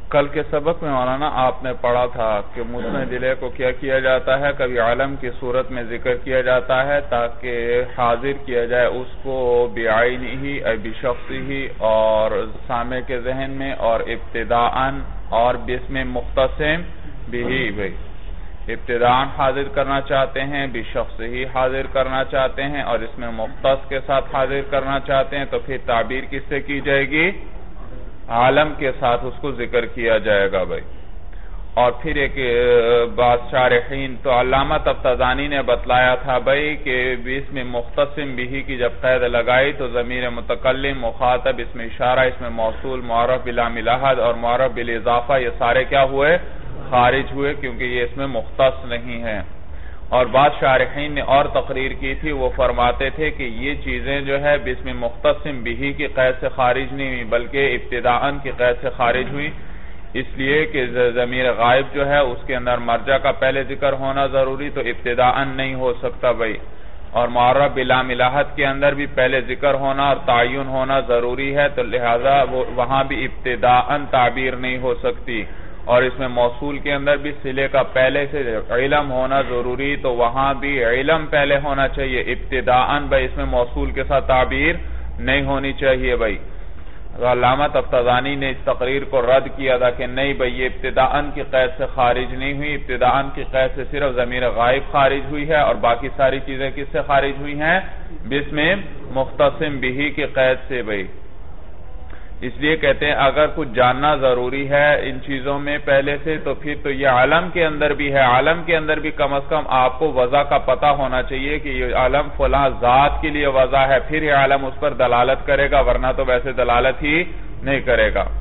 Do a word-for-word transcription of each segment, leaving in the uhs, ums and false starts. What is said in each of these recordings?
کل کے سبق میں مولانا آپ نے پڑھا تھا کہ مسند الیہ کو کیا کیا جاتا ہے، کبھی عالم کی صورت میں ذکر کیا جاتا ہے تاکہ حاضر کیا جائے اس کو بعینہ اے بشخصہ اور سامع کے ذہن میں، اور ابتداءً اور باسم مختصم بہ، بھائی ابتداءً حاضر کرنا چاہتے ہیں، بشخص ہی حاضر کرنا چاہتے ہیں، اور اس میں مختص کے ساتھ حاضر کرنا چاہتے ہیں، تو پھر تعبیر کس سے کی جائے گی؟ عالم کے ساتھ اس کو ذکر کیا جائے گا بھائی۔ اور پھر ایک بات شارحین تو علامہ تفتزانی نے بتلایا تھا بھائی کہ اس میں مختصم بھی کی جب قید لگائی تو ضمیر متکلم، مخاطب، اسم اشارہ، اسم موصول، معرف بلا ملاحظ اور معرف بالاضافہ یہ سارے کیا ہوئے؟ خارج ہوئے، کیونکہ یہ اس میں مختص نہیں ہے۔ اور بعض شارحین نے اور تقریر کی تھی، وہ فرماتے تھے کہ یہ چیزیں جو ہے بسم مختصم بھی کی قید سے خارج نہیں ہوئی بلکہ ابتداءً کی قید سے خارج ہوئی، اس لیے کہ ضمیر غائب جو ہے اس کے اندر مرجع کا پہلے ذکر ہونا ضروری، تو ابتداءً نہیں ہو سکتا بھائی، اور معرف بلا ملاحظ کے اندر بھی پہلے ذکر ہونا اور تعین ہونا ضروری ہے، تو لہذا وہاں بھی ابتداءً تعبیر نہیں ہو سکتی، اور اس میں موصول کے اندر بھی صلے کا پہلے سے علم ہونا ضروری، تو وہاں بھی علم پہلے ہونا چاہیے، ابتداءً بھائی اس میں موصول کے ساتھ تعبیر نہیں ہونی چاہیے بھائی۔ علامہ تفتزانی نے اس تقریر کو رد کیا تھا کہ نہیں بھائی یہ ابتداءً کی قید سے خارج نہیں ہوئی، ابتداءً کی قید سے صرف ضمیر غائب خارج ہوئی ہے، اور باقی ساری چیزیں کس سے خارج ہوئی ہیں؟ بسم مختصم بھی کی قید سے بھائی۔ اس لیے کہتے ہیں اگر کچھ جاننا ضروری ہے ان چیزوں میں پہلے سے تو پھر تو یہ عالم کے اندر بھی ہے، عالم کے اندر بھی کم از کم آپ کو وضع کا پتہ ہونا چاہیے کہ یہ عالم فلاں ذات کے لیے وضع ہے، پھر یہ عالم اس پر دلالت کرے گا، ورنہ تو ویسے دلالت ہی نہیں کرے گا۔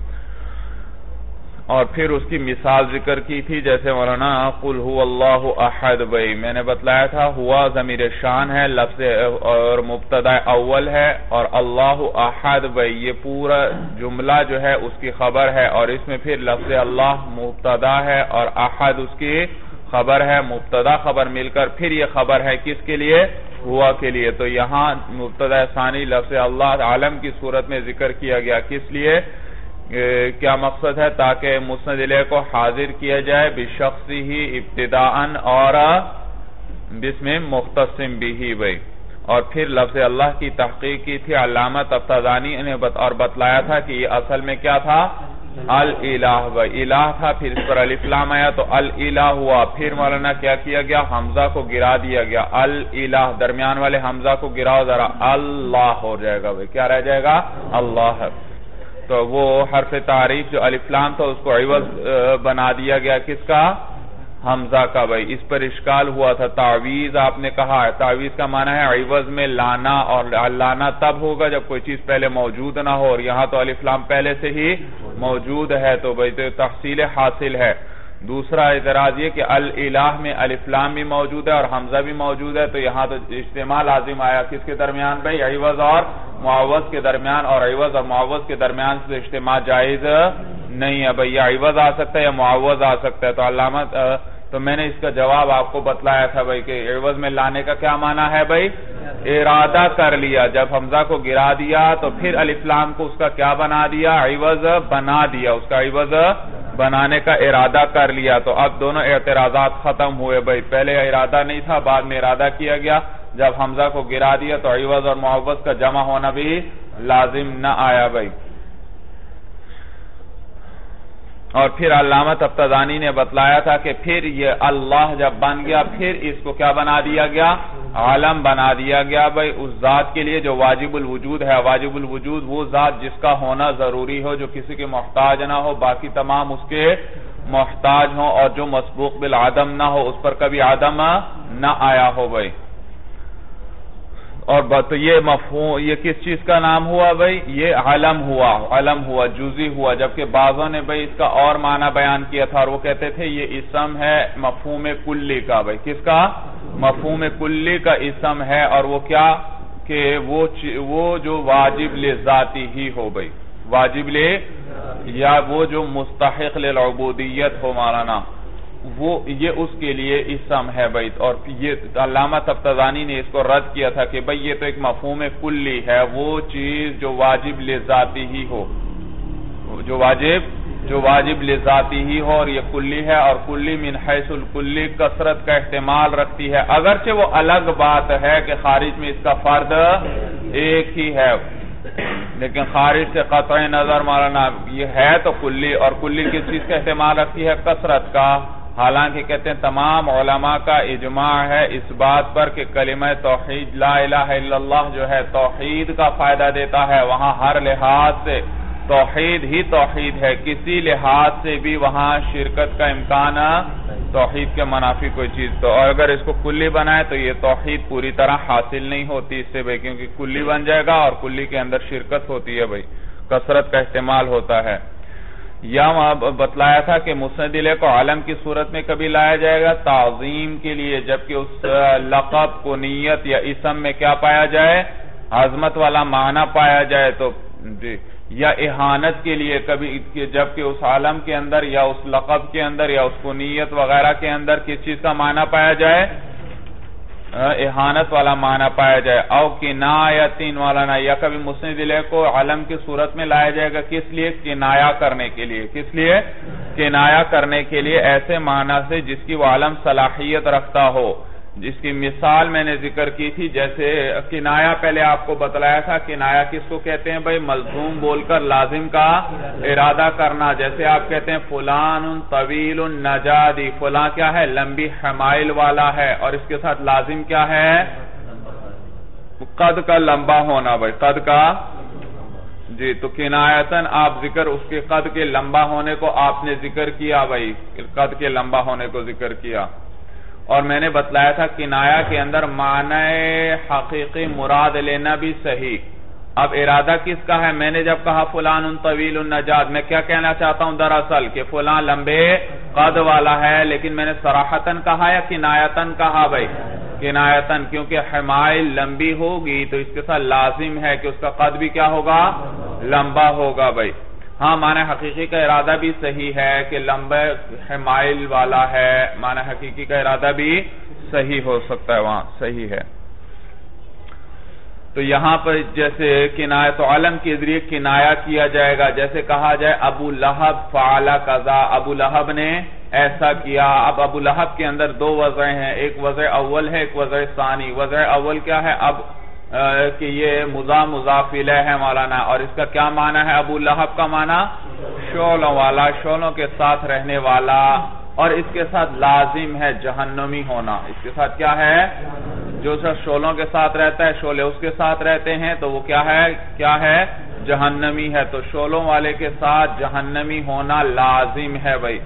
اور پھر اس کی مثال ذکر کی تھی، جیسے مولانا قل هو اللہ احد بھائی میں نے بتلایا تھا، ہوا ضمیر شان ہے، لفظ اور مبتدا اول ہے، اور اللہ احد بھائی یہ پورا جملہ جو ہے اس کی خبر ہے، اور اس میں پھر لفظ اللہ مبتدا ہے اور احد اس کی خبر ہے، مبتدا خبر مل کر پھر یہ خبر ہے کس کے لیے؟ ہوا کے لیے۔ تو یہاں مبتدا ثانی لفظ اللہ عالم کی صورت میں ذکر کیا گیا، کس لیے؟ کیا مقصد ہے؟ تاکہ مسند الیہ کو حاضر کیا جائے بشخص ہی ابتداءً اور بسم مختصم بھی بھائی۔ اور پھر لفظ اللہ کی تحقیق کی تھی علامہ تفتزانی نے اور بتلایا تھا کہ یہ اصل میں کیا تھا؟ الالہ بھائی، الہ تھا، پھر اس پر الف لام آیا تو الالہ ہوا، پھر مولانا کیا کیا گیا؟ حمزہ کو گرا دیا گیا، الالہ درمیان والے حمزہ کو گراؤ ذرا، اللہ ہو جائے گا بھائی، کیا رہ جائے گا؟ اللہ۔ تو وہ حرف تعریف جو الف لام تھا اس کو عوض بنا دیا گیا، کس کا؟ حمزہ کا بھائی۔ اس پر اشکال ہوا تھا، تعویض آپ نے کہا ہے، تعویض کا معنی ہے عوض میں لانا، اور لانا تب ہوگا جب کوئی چیز پہلے موجود نہ ہو، اور یہاں تو الف لام پہلے سے ہی موجود ہے، تو بھائی تو تحصیل حاصل ہے۔ دوسرا اعتراض یہ کہ الالہ میں الف لام بھی موجود ہے اور حمزہ بھی موجود ہے، تو یہاں تو اجتماع لازم آیا، کس کے درمیان بھائی؟ عوض اور معوض کے درمیان، اور عوض اور معوض کے درمیان سے اجتماع جائز نہیں ہے بھائی، یا عوض آ سکتا ہے یا معوض آ سکتا ہے۔ تو علامہ تو میں نے اس کا جواب آپ کو بتلایا تھا بھائی کہ عوض میں لانے کا کیا معنی ہے بھائی؟ ارادہ کر لیا، جب حمزہ کو گرا دیا تو پھر الف لام کو اس کا کیا بنا دیا؟ عوض بنا دیا، اس کا عوض بنانے کا ارادہ کر لیا۔ تو اب دونوں اعتراضات ختم ہوئے بھائی، پہلے ارادہ نہیں تھا، بعد میں ارادہ کیا گیا، جب حمزہ کو گرا دیا تو عوض اور معوض کا جمع ہونا بھی لازم نہ آیا بھائی۔ اور پھر علامہ تفتزانی نے بتلایا تھا کہ پھر یہ اللہ جب بن گیا پھر اس کو کیا بنا دیا گیا؟ عالم بنا دیا گیا بھائی، اس ذات کے لیے جو واجب الوجود ہے، واجب الوجود وہ ذات جس کا ہونا ضروری ہو، جو کسی کے محتاج نہ ہو، باقی تمام اس کے محتاج ہوں، اور جو مسبوق بالعدم نہ ہو، اس پر کبھی عدم نہ آیا ہو بھائی۔ اور تو یہ مفہوم یہ کس چیز کا نام ہوا بھائی؟ یہ علم ہوا، علم ہوا، جزئی ہوا، جبکہ بعضوں نے بھائی اس کا اور معنی بیان کیا تھا، اور وہ کہتے تھے یہ اسم ہے مفہوم کلی کا بھائی، کس کا؟ مفہوم کلی کا اسم ہے، اور وہ کیا؟ کہ وہ وہ جو واجب لذاتی ہی ہو بھائی، واجب لے یا وہ جو مستحق للعبودیت ہو مولانا، وہ یہ اس کے لیے اسم ہے بھائی۔ اور یہ علامہ تفتزانی نے اس کو رد کیا تھا کہ بھئی یہ تو ایک مفہوم کلی ہے، وہ چیز جو واجب لذاتی ہی ہو، جو واجب جو واجب لذاتی ہی ہو اور یہ کلی ہے، اور کلی من حیث الکلی کثرت کا احتمال رکھتی ہے، اگرچہ وہ الگ بات ہے کہ خارج میں اس کا فرد ایک ہی ہے، لیکن خارج سے قطع نظر مولانا یہ ہے تو کلی، اور کلی کس چیز کا احتمال رکھتی ہے؟ کثرت کا۔ حالانکہ کہتے ہیں تمام علماء کا اجماع ہے اس بات پر کہ کلمہ توحید لا الہ الا اللہ جو ہے توحید کا فائدہ دیتا ہے، وہاں ہر لحاظ سے توحید ہی توحید ہے، کسی لحاظ سے بھی وہاں شرکت کا امکان توحید کے منافی کوئی چیز، تو اور اگر اس کو کلی بنائے تو یہ توحید پوری طرح حاصل نہیں ہوتی اس سے بھائی، کیونکہ کلی بن جائے گا اور کلی کے اندر شرکت ہوتی ہے بھائی، کثرت کا استعمال ہوتا ہے۔ یا بتلایا تھا کہ مسند الیہ کو عالم کی صورت میں کبھی لایا جائے گا تعظیم کے لیے، جبکہ اس لقب کو نیت یا اسم میں کیا پایا جائے؟ عظمت والا معنی پایا جائے، تو جی یا اہانت کے لیے کبھی، جبکہ اس عالم کے اندر یا اس لقب کے اندر یا اس کنیت وغیرہ کے اندر کس چیز کا معنی پایا جائے؟ اہانت والا معنی پایا جائے۔ او کنایتین والا، یا کبھی مسند الیہ کو عالم کی صورت میں لایا جائے گا، کس لیے؟ کنایہ کرنے کے لیے۔ کس لیے؟ کنایہ کرنے کے لیے، ایسے معنی سے جس کی وہ عالم صلاحیت رکھتا ہو، جس کی مثال میں نے ذکر کی تھی، جیسے کنایہ پہلے آپ کو بتلایا تھا، کنایہ کس کو کہتے ہیں بھائی؟ ملزوم بول کر لازم کا ارادہ کرنا، جیسے آپ کہتے ہیں فلان طویل نجادی، فلاں کیا ہے؟ لمبی حمائل والا ہے، اور اس کے ساتھ لازم کیا ہے؟ قد کا لمبا ہونا بھائی، قد کا جی، تو کنایتاً آپ ذکر اس کے قد کے لمبا ہونے کو آپ نے ذکر کیا بھائی، قد کے لمبا ہونے کو ذکر کیا۔ اور میں نے بتلایا تھا کنایہ کے اندر معنی حقیقی مراد لینا بھی صحیح۔ اب ارادہ کس کا ہے؟ میں نے جب کہا فلان طویل النجاد، میں کیا کہنا چاہتا ہوں دراصل؟ کہ فلان لمبے قد والا ہے، لیکن میں نے صراحتاً کہا یا کنایتاً کہا بھائی؟ کنایتاً، کیونکہ حمائل لمبی ہوگی تو اس کے ساتھ لازم ہے کہ اس کا قد بھی کیا ہوگا؟ لمبا ہوگا بھائی۔ ہاں معنی حقیقی کا ارادہ بھی صحیح ہے کہ لمبے حمائل والا ہے، معنی حقیقی کا ارادہ بھی صحیح ہو سکتا ہے، وہاں صحیح ہے۔ تو یہاں پر جیسے کنایت علم کے ذریعے کنایہ کیا جائے گا، جیسے کہا جائے ابو لہب فعل کذا، ابو لہب نے ایسا کیا۔ اب ابو لہب کے اندر دو وضع ہیں، ایک وضع اول ہے، ایک وضع ثانی۔ وضع اول کیا ہے؟ اب کہ یہ مضاف مضاف الیہ ہے مولانا، اور اس کا کیا معنی ہے؟ ابو لہب کا معنی شعلوں والا، شعلوں کے ساتھ رہنے والا، اور اس کے ساتھ لازم ہے جہنمی ہونا۔ اس کے ساتھ کیا ہے؟ جو شخص شعلوں کے ساتھ رہتا ہے، شعلے اس کے ساتھ رہتے ہیں، تو وہ کیا ہے؟ کیا ہے؟ جہنمی ہے۔ تو شعلوں والے کے ساتھ جہنمی ہونا لازم ہے بھائی۔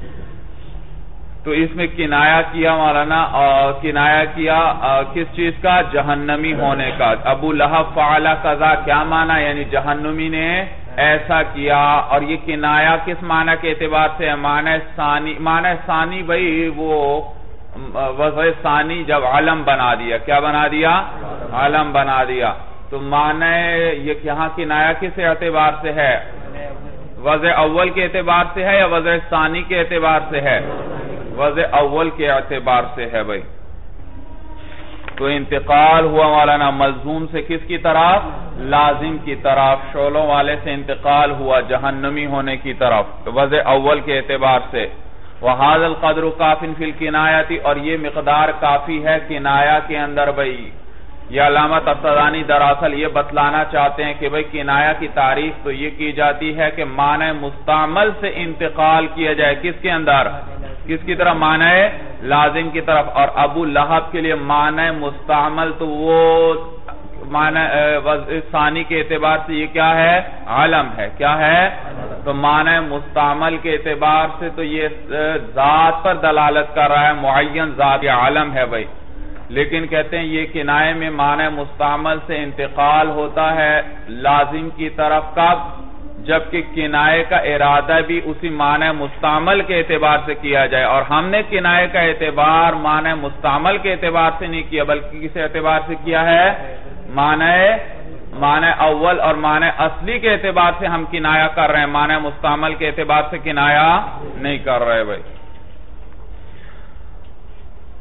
تو اس میں کنایہ کیا مولانا، اور کنایہ کیا کس چیز کا؟ جہنمی ہونے کا۔ ابو لہب فعل کذا کیا معنی؟ یعنی جہنمی نے ایسا کیا، اور یہ کنایہ کس معنی کے اعتبار سے ہے؟ معنی ثانی۔ معنی ثانی بھائی وہ وضع ثانی جب علم بنا دیا، کیا بنا دیا؟ علم بنا دیا، تو معنی یہ یہاں کنایہ کس اعتبار سے ہے؟ وضع اول کے اعتبار سے ہے یا وضع ثانی کے اعتبار سے ہے؟ وضع اول کے اعتبار سے ہے بھائی۔ تو انتقال ہوا مولانا ملزوم سے کس کی طرف؟ لازم کی طرف۔ شعلوں والے سے انتقال ہوا جہنمی ہونے کی طرف، وضع اول کے اعتبار سے۔ وَهَذَا الْقَدْرُ كَافٍ فِي الْكِنَایَةِ، اور یہ مقدار کافی ہے کنایہ کے اندر بھائی۔ یہ علامہ تفتزانی دراصل یہ بتلانا چاہتے ہیں کہ بھائی کنایہ کی تعریف تو یہ کی جاتی ہے کہ معنی مستعمل سے انتقال کیا جائے، کس کے اندر؟ کس کی طرف؟ معنی لازم کی طرف۔ اور ابو لہب کے لیے معنی مستعمل تو وہ معنی ثانی کے اعتبار سے یہ کیا ہے؟ علم ہے۔ کیا ہے؟ تو معنی مستعمل کے اعتبار سے تو یہ ذات پر دلالت کر رہا ہے، معین ذات یا علم ہے بھائی۔ لیکن کہتے ہیں یہ کنایے میں معنی مستعمل سے انتقال ہوتا ہے لازم کی طرف کب؟ جبکہ کنایے کا ارادہ بھی اسی معنی مستعمل کے اعتبار سے کیا جائے، اور ہم نے کنایے کا اعتبار معنی مستعمل کے اعتبار سے نہیں کیا بلکہ کس اعتبار سے کیا ہے؟ معنی معنی اول اور معنی اصلی کے اعتبار سے ہم کنایہ کر رہے ہیں، معنی مستعمل کے اعتبار سے کنایہ نہیں کر رہے بھائی۔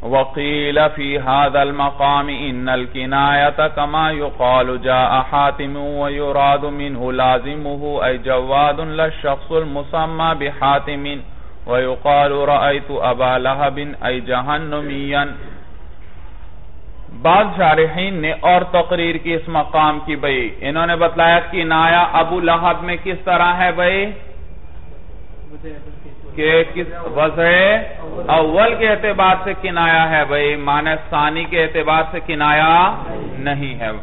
وقیل فی هذا المقام ان الکنایت کما یقال جاء حاتم ویراد منه لازمه ای جواد للشخص المسمى بحاتم ویقال رأیت ابا لہب ای جہنمیا. بعض شارحین نے اور تقریر کی اس مقام کی بھئی، انہوں نے بتلایا کنایہ ابو لہب میں کس طرح ہے بھئی کہ کس وضع اول کے اعتبار سے کنایہ ہے بھئی، معنی ثانی کے اعتبار سے کنایہ نہیں ہے.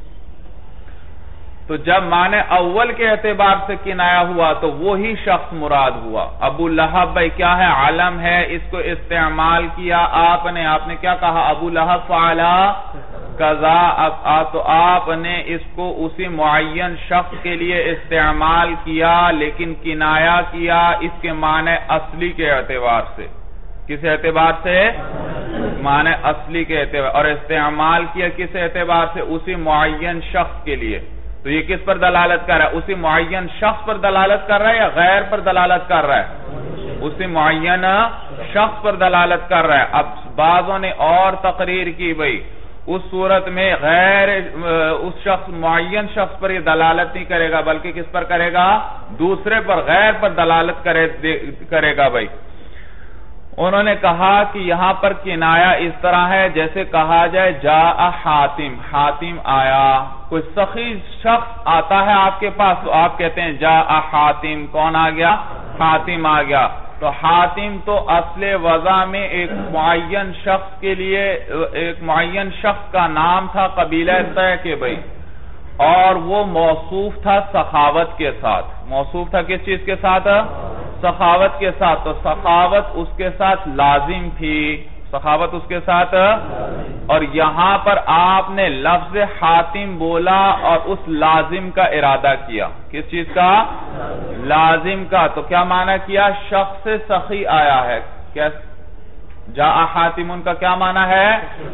تو جب معنی اول کے اعتبار سے کنایہ ہوا تو وہی شخص مراد ہوا. ابو لہب بھئی کیا ہے؟ علم ہے، اس کو استعمال کیا آپ نے آپ نے کیا کہا؟ ابو لہب فعلا قضا. اب تو آپ نے اس کو اسی معین شخص کے لیے استعمال کیا، لیکن کنایہ کیا اس کے معنی اصلی کے اعتبار سے. کس اعتبار سے؟ معنی اصلی کے اعتبار، اور استعمال کیا کس اعتبار سے؟ اسی معین شخص کے لیے. تو یہ کس پر دلالت کر رہا ہے؟ اسی معین شخص پر دلالت کر رہا ہے یا غیر پر دلالت کر رہا ہے؟ اسی معین شخص پر دلالت کر رہا ہے. اب بعضوں نے اور تقریر کی بھئی اس صورت میں غیر اس شخص معین شخص پر یہ دلالت نہیں کرے گا بلکہ کس پر کرے گا؟ دوسرے پر، غیر پر دلالت کرے گا بھئی. انہوں نے کہا کہ یہاں پر کنایہ اس طرح ہے جیسے کہا جائے جاء حاتم، حاتم آیا. کوئی سخی شخص آتا ہے آپ کے پاس تو آپ کہتے ہیں جاء حاتم. کون آ گیا؟ حاتم آ گیا. تو حاتم تو اصل وضع میں ایک معین شخص کے لیے ایک معین شخص کا نام تھا قبیلہ طے کے بھئی، اور وہ موصوف تھا سخاوت کے ساتھ. موصوف تھا کس چیز کے ساتھ؟ سخاوت کے ساتھ. تو سخاوت اس کے ساتھ لازم تھی، سخاوت اس کے ساتھ. اور یہاں پر آپ نے لفظ حاتم بولا اور اس لازم کا ارادہ کیا. کس چیز کا؟ لازم کا. تو کیا معنی کیا؟ شخص سخی آیا ہے. کیا جاء حاتم ان کا کیا معنی ہے؟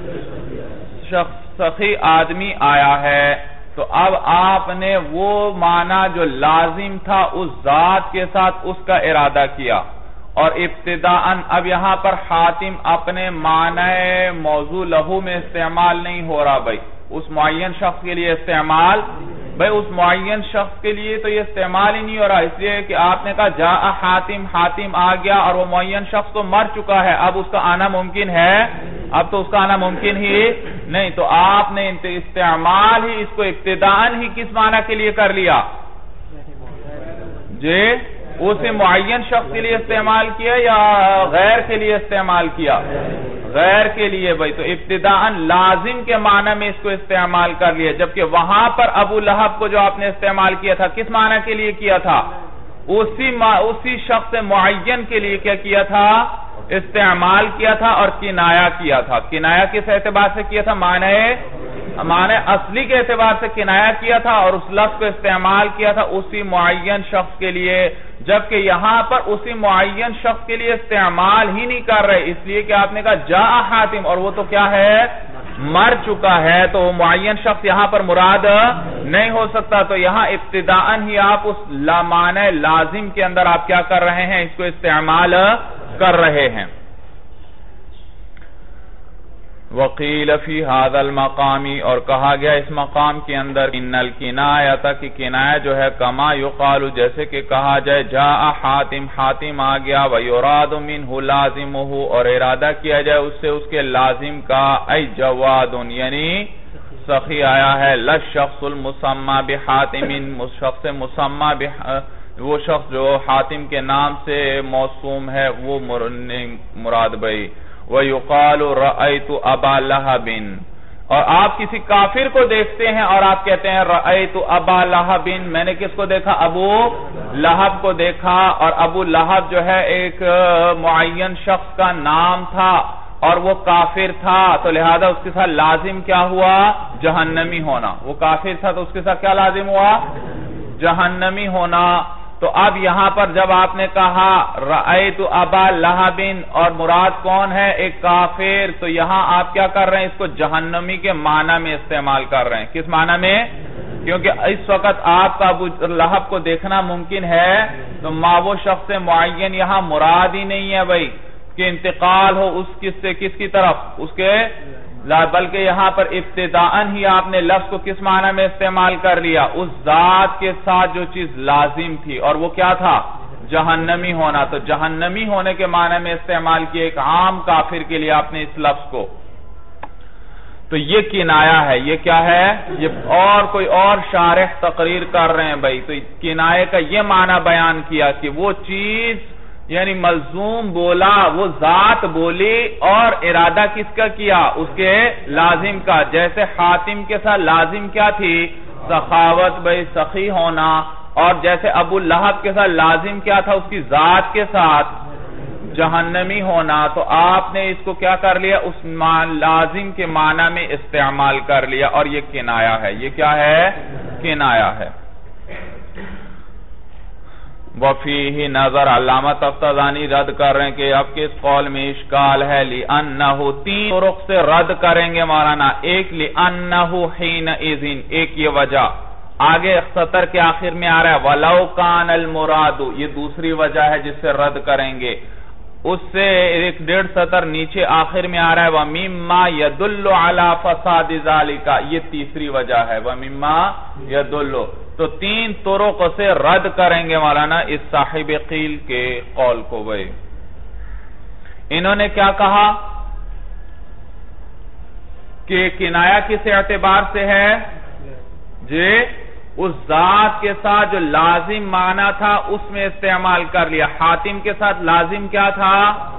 شخص سخی آدمی آیا ہے. تو اب آپ نے وہ معنی جو لازم تھا اس ذات کے ساتھ اس کا ارادہ کیا. اور ابتداءً اب یہاں پر حاتم اپنے معنی موضوع لہو میں استعمال نہیں ہو رہا بھئی، اس معین شخص کے لیے استعمال بھئی اس معین شخص کے لیے تو یہ استعمال ہی نہیں ہو رہا، اس لیے کہ آپ نے کہا جاء حاتم، حاتم آ گیا اور وہ معین شخص تو مر چکا ہے، اب اس کا آنا ممکن ہے؟ اب تو اس کا آنا ممکن ہی نہیں. تو آپ نے استعمال ہی اس کو ابتداءً ہی کس معنی کے لیے کر لیا؟ جی اسے معین شخص کے لیے استعمال کیا یا غیر کے لیے استعمال کیا؟ غیر کے لیے بھئی. تو ابتداءً لازم کے معنی میں اس کو استعمال کر لیا، جبکہ وہاں پر ابو لہب کو جو آپ نے استعمال کیا تھا کس معنی کے لیے کیا تھا؟ اسی اسی شخص معین کے لیے کیا کیا تھا؟ استعمال کیا تھا اور کنایہ کیا تھا. کنایہ کس اعتبار سے کیا تھا؟ معنی معنی اصلی کے اعتبار سے کنایہ کیا تھا اور اس لفظ کو استعمال کیا تھا اسی معین شخص کے لیے، جبکہ یہاں پر اسی معین شخص کے لیے استعمال ہی نہیں کر رہے، اس لیے کہ آپ نے کہا جاء حاتم اور وہ تو کیا ہے؟ مر چکا ہے. تو وہ معین شخص یہاں پر مراد نہیں ہو سکتا. تو یہاں ابتداءً ہی آپ اس معنی لازم کے اندر آپ کیا کر رہے ہیں؟ اس کو استعمال کر رہے ہیں. وقیل فی هذا المقام، اور کہا گیا اس مقام کے اندر ان الکنایۃ کی کنایہ جو ہے کما یقال جیسے کہ کہا جائے جاء حاتم، حاتم آ گیا، ویراد منہ لازمہ اور ارادہ کیا جائے اس سے اس کے لازم کا، ای جواد یعنی سخی آیا ہے، للشخص المسمى بحاتم شخص مسمى وہ شخص جو حاتم کے نام سے موسوم ہے وہ مراد بھئی. وَيُقَالُ رَأَيْتُ أَبَا لَهَبٍ، اور آپ کسی کافر کو دیکھتے ہیں اور آپ کہتے ہیں رَأَيْتُ أَبَا لَهَبٍ، میں نے کس کو دیکھا؟ ابو لہب کو دیکھا. اور ابو لہب جو ہے ایک معین شخص کا نام تھا اور وہ کافر تھا، تو لہذا اس کے ساتھ لازم کیا ہوا؟ جہنمی ہونا. وہ کافر تھا تو اس کے ساتھ کیا لازم ہوا؟ جہنمی ہونا. تو اب یہاں پر جب آپ نے کہا رأیت ابا لہب اور مراد کون ہے؟ ایک کافر، تو یہاں آپ کیا کر رہے ہیں؟ اس کو جہنمی کے معنی میں استعمال کر رہے ہیں. کس معنی میں؟ کیونکہ اس وقت آپ کا ابو لہب کو دیکھنا ممکن ہے، تو ما وہ شخص معین یہاں مراد ہی نہیں ہے بھائی. کہ انتقال ہو اس کس سے کس کی طرف اس کے لا، بلکہ یہاں پر ابتداءً ہی آپ نے لفظ کو کس معنی میں استعمال کر لیا؟ اس ذات کے ساتھ جو چیز لازم تھی، اور وہ کیا تھا؟ جہنمی ہونا. تو جہنمی ہونے کے معنی میں استعمال کیا ایک عام کافر کے لیے آپ نے اس لفظ کو. تو یہ کنایا ہے. یہ کیا ہے؟ یہ اور کوئی اور شارح تقریر کر رہے ہیں بھائی. تو کنایے کا یہ معنی بیان کیا کہ وہ چیز یعنی ملزوم بولا، وہ ذات بولی اور ارادہ کس کا کیا؟ اس کے لازم کا. جیسے حاتم کے ساتھ لازم کیا تھی؟ سخاوت بھائی، سخی ہونا. اور جیسے ابو لہب کے ساتھ لازم کیا تھا؟ اس کی ذات کے ساتھ جہنمی ہونا. تو آپ نے اس کو کیا کر لیا؟ اس لازم کے معنی میں استعمال کر لیا، اور یہ کنایا ہے. یہ کیا ہے؟ کنایا ہے. وفیہ نظر، علامہ تفتزانی رد کر رہے ہیں کہ اب کے اس قول میں اشکال ہے. لِأَنَّهُ تین طرق سے رد کریں گے مولانا. ایک لِأَنَّهُ حِينَئِذٍ، ایک یہ وجہ آگے سطر کے آخر میں آ رہا ہے وَلَوْ كَانَ الْمُرَادُ، یہ دوسری وجہ ہے جس سے رد کریں گے. اس سے ایک ڈیڑھ سطر نیچے آخر میں آ رہا ہے وَمِمَّا يَدُلُّ عَلَى فَسَادِ ذَلِكَ، یہ تیسری وجہ ہے وَمِمَّا يَدُلُّ. تو تین طرق سے رد کریں گے مولانا اس صاحب قیل کے قول کو. بھائی انہوں نے کیا کہا کہ کنایا کس اعتبار سے ہے؟ جی اس ذات کے ساتھ جو لازم معنی تھا اس میں استعمال کر لیا. حاتم کے ساتھ لازم کیا تھا؟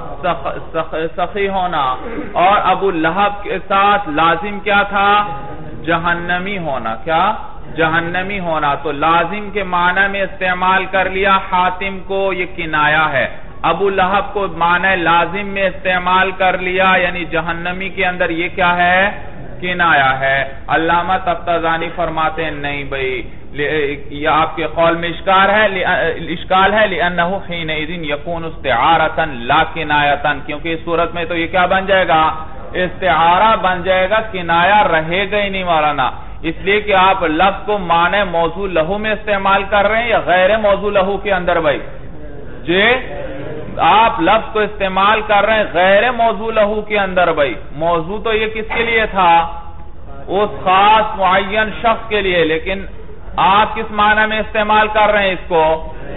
سخی ہونا. اور ابو لہب کے ساتھ لازم کیا تھا؟ جہنمی ہونا. کیا؟ جہنمی ہونا. تو لازم کے معنی میں استعمال کر لیا حاتم کو، یہ کنایا ہے. ابو لہب کو معنی لازم میں استعمال کر لیا یعنی جہنمی کے اندر، یہ کیا ہے؟ کنایا ہے. علامہ تفتزانی فرماتے ہیں نہیں بھئی، یہ آپ کے قول میں اشکال ہے. اشکال ہے لِأَنَّهُ حِينَئِذٍ يَكُونُ اسْتِعَارَةً لَا كِنَایَةً، کیونکہ اس صورت میں تو یہ کیا بن جائے گا؟ استعارہ بن جائے گا، کنایا رہے گا ہی نہیں مولانا. اس لیے کہ آپ لفظ کو معنی موضوع لہو میں استعمال کر رہے ہیں یا غیر موضوع لہو کے اندر بھائی؟ جی آپ لفظ کو استعمال کر رہے ہیں غیر موضوع لہو کے اندر بھائی. موضوع تو یہ کس کے لیے تھا؟ اس خاص معین شخص کے لیے. لیکن آپ کس معنی میں استعمال کر رہے ہیں اس کو؟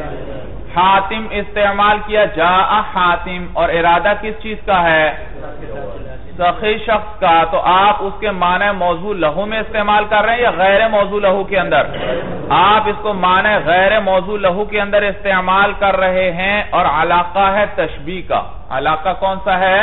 حاتم استعمال کیا، جاء حاتم، اور ارادہ کس چیز کا ہے؟ سخی شخص کا. تو آپ اس کے معنی موضوع لہو میں استعمال کر رہے ہیں یا غیر موضوع لہو کے اندر؟ آپ اس کو معنی غیر موضوع لہو کے اندر استعمال کر رہے ہیں. اور علاقہ ہے تشبیہ کا. علاقہ کون سا ہے؟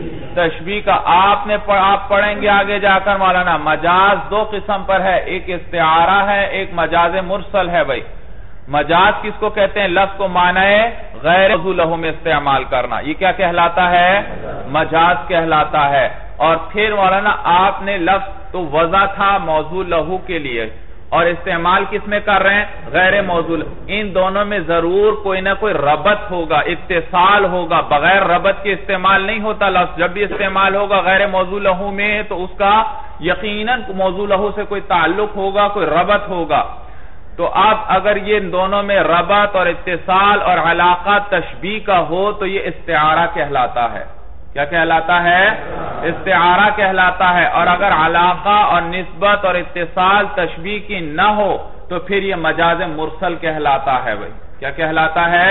تشبیہ کا. آپ نے آپ پڑھیں گے آگے جا کر مولانا مجاز دو قسم پر ہے، ایک استعارہ ہے، ایک مجاز مرسل ہے. بھائی مجاز کس کو کہتے ہیں؟ لفظ کو معنی غیر موضوع لہو میں استعمال کرنا. یہ کیا کہلاتا ہے؟ مجاز کہلاتا ہے. اور پھر مولانا آپ نے لفظ تو وضع تھا موضوع لہو کے لیے، اور استعمال کس میں کر رہے ہیں؟ غیر موضوع. ان دونوں میں ضرور کوئی نہ کوئی ربط ہوگا، اتصال ہوگا. بغیر ربط کے استعمال نہیں ہوتا لفظ. جب بھی استعمال ہوگا غیر موضوع لہو میں تو اس کا یقیناً موضوع لہو سے کوئی تعلق ہوگا، کوئی ربط ہوگا. تو اب اگر یہ دونوں میں ربط اور اتصال اور علاقہ تشبیہ کا ہو تو یہ استعارہ کہلاتا ہے. کیا کہلاتا ہے؟ استعارہ کہلاتا ہے. اور اگر علاقہ اور نسبت اور اتصال تشبیہ کی نہ ہو تو پھر یہ مجاز مرسل کہلاتا ہے. بھائی کیا کہلاتا ہے؟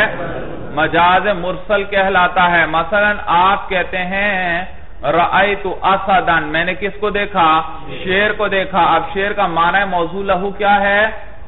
مجاز مرسل کہلاتا ہے. مثلا آپ کہتے ہیں رأیت اسدا، میں نے کس کو دیکھا؟ شیر کو دیکھا. اب شیر کا معنی موضوع لہو کیا ہے؟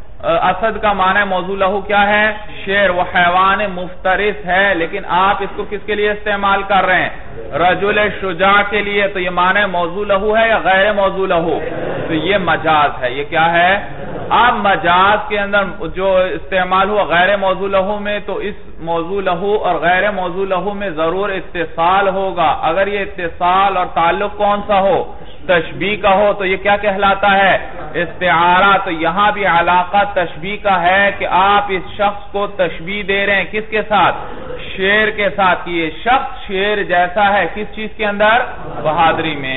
اسد کا معنی موضوع لہو کیا ہے؟ شیر. وہ حیوان مفترس ہے، لیکن آپ اس کو کس کے لیے استعمال کر رہے ہیں؟ رجل شجاع کے لیے. تو یہ معنی موضوع لہو ہے یا غیر موضوع لہو؟ تو یہ مجاز ہے. یہ کیا ہے؟ اب مجاز کے اندر جو استعمال ہوا غیر موضوع لہو میں، تو اس موضوع لہو اور غیر موضوع لہو میں ضرور اتصال ہوگا. اگر یہ اتصال اور تعلق کون سا ہو؟ تشبیہ کا ہو تو یہ کیا کہلاتا ہے؟ استعارہ. تو یہاں بھی علاقہ تشبیہ کا ہے کہ آپ اس شخص کو تشبیہ دے رہے ہیں کس کے ساتھ؟ شیر کے ساتھ. کہ یہ شخص شیر جیسا ہے کس چیز کے اندر؟ بہادری میں.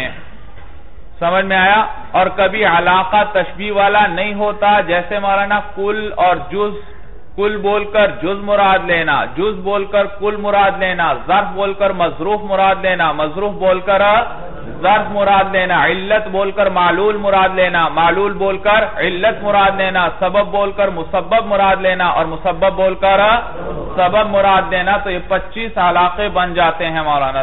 سمجھ میں آیا؟ اور کبھی علاقہ تشبیہ والا نہیں ہوتا، جیسے مولانا کل اور جز کل بول کر جز مراد لینا، جز بول کر کل مراد لینا، ظرف بول کر مظروف مراد لینا، مظروف بول کر ظرف مراد لینا، علت بول کر معلول مراد لینا، معلول بول کر علت مراد لینا، سبب بول کر مسبب مراد لینا، اور مسبب بول کر سبب مراد لینا. تو یہ پچیس علاقے بن جاتے ہیں مولانا.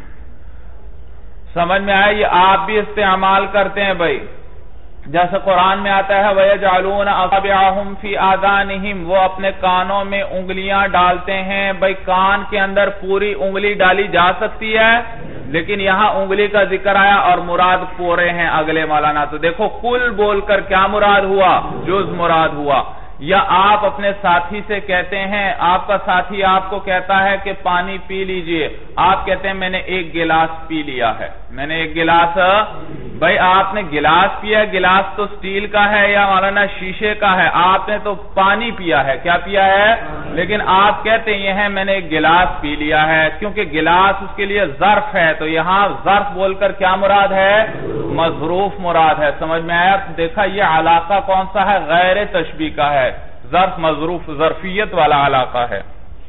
سمجھ میں آیا؟ یہ آپ بھی استعمال کرتے ہیں بھائی. جیسے قرآن میں آتا ہے وَيَجْعَلُونَ أَصَابِعَهُمْ فِي آذَانِهِمْ، وہ اپنے کانوں میں انگلیاں ڈالتے ہیں. بھائی کان کے اندر پوری انگلی ڈالی جا سکتی ہے، لیکن یہاں انگلی کا ذکر آیا اور مراد پورے ہیں اگلے مولانا. تو دیکھو کل بول کر کیا مراد ہوا؟ جز مراد ہوا. یا آپ اپنے ساتھی سے کہتے ہیں، آپ کا ساتھی آپ کو کہتا ہے کہ پانی پی لیجئے، آپ کہتے ہیں میں نے ایک گلاس پی لیا ہے، میں نے ایک گلاس. بھائی آپ نے گلاس پیا، گلاس تو سٹیل کا ہے یا مولانا شیشے کا ہے، آپ نے تو پانی پیا ہے. کیا پیا ہے؟ لیکن آپ کہتے یہ ہیں میں نے ایک گلاس پی لیا ہے، کیونکہ گلاس اس کے لیے ظرف ہے. تو یہاں ظرف بول کر کیا مراد ہے؟ مظروف مراد ہے. سمجھ میں آیا؟ دیکھا یہ علاقہ کون سا ہے؟ غیر تشبیہ کا ہے، ظرف مظروف ظرفیت والا علاقہ ہے.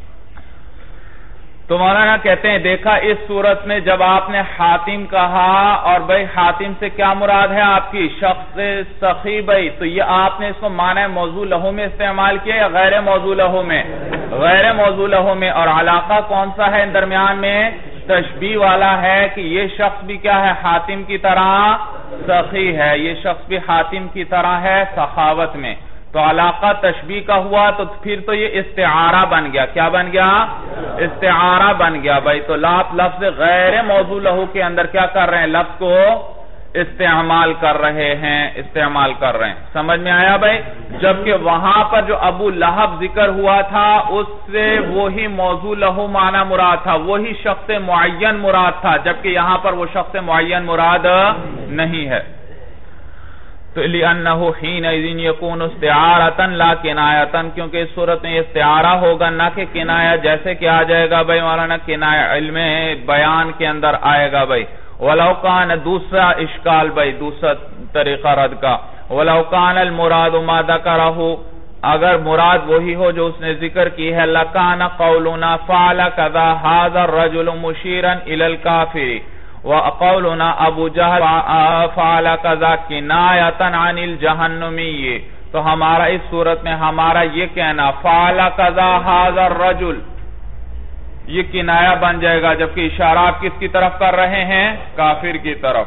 تو مولانا کہتے ہیں دیکھا اس صورت میں جب آپ نے حاتم کہا، اور بھائی حاتم سے کیا مراد ہے آپ کی؟ شخص سخی. بھائی تو یہ آپ نے اس کو معنی موضوع لہو میں استعمال کیا یا غیر موضوع لہو میں؟ غیر موضوع لہو میں. اور علاقہ کون سا ہے درمیان میں؟ تشبیہ والا ہے کہ یہ شخص بھی کیا ہے؟ حاتم کی طرح سخی ہے، یہ شخص بھی حاتم کی طرح ہے سخاوت میں. تو علاقہ تشبیہ کا ہوا تو پھر تو یہ استعارہ بن گیا. کیا بن گیا؟ استعارہ بن گیا. بھائی تو لاپ لفظ غیر موضوع لہو کے اندر کیا کر رہے ہیں؟ لفظ کو استعمال کر رہے ہیں، استعمال کر رہے ہیں. سمجھ میں آیا بھائی؟ جبکہ وہاں پر جو ابو لہب ذکر ہوا تھا اس سے وہی موضوع لہو معنی مراد تھا، وہی شخص معین مراد تھا، جبکہ یہاں پر وہ شخص معین مراد نہیں ہے. تو لِأَنَّهُ حِينَئِذٍ يَكُونُ اسْتِعَارَةً لَا كِنَایَةً، کیونکہ اس صورت میں استعارہ ہوگا نہ کہ کنایہ. جیسے کہ آ جائے گا بھائی مولانا کنایہ علم بیان کے اندر آئے گا بھائی. وَلَوْ كَانَ دوسرا اشکال بھائی، دوسرا طریقہ رد کا، وَلَوْ كَانَ الْمُرَادُ مَا ذَكَرَهُ، اگر مراد وہی ہو جو اس نے ذکر کی ہے، لَكَانَ قَوْلُنَا فَعَلَ كَذَا هَذَا الرَّجُلُ مُشِيرًا إِلَى الْكَافِرِ وَقَوْلُنَا أَبُو جَهْلَ فَعَلَ كَذَا كِنَایَةً عَنِ الْجَهَنَّمِيِّ. تو ہمارا اس صورت میں ہمارا یہ کہنا فَعَلَ كَذَا هَذَا الرَّجُلُ یہ کنایہ بن جائے گا، جبکہ اشارہ آپ کس کی طرف کر رہے ہیں؟ کافر کی طرف.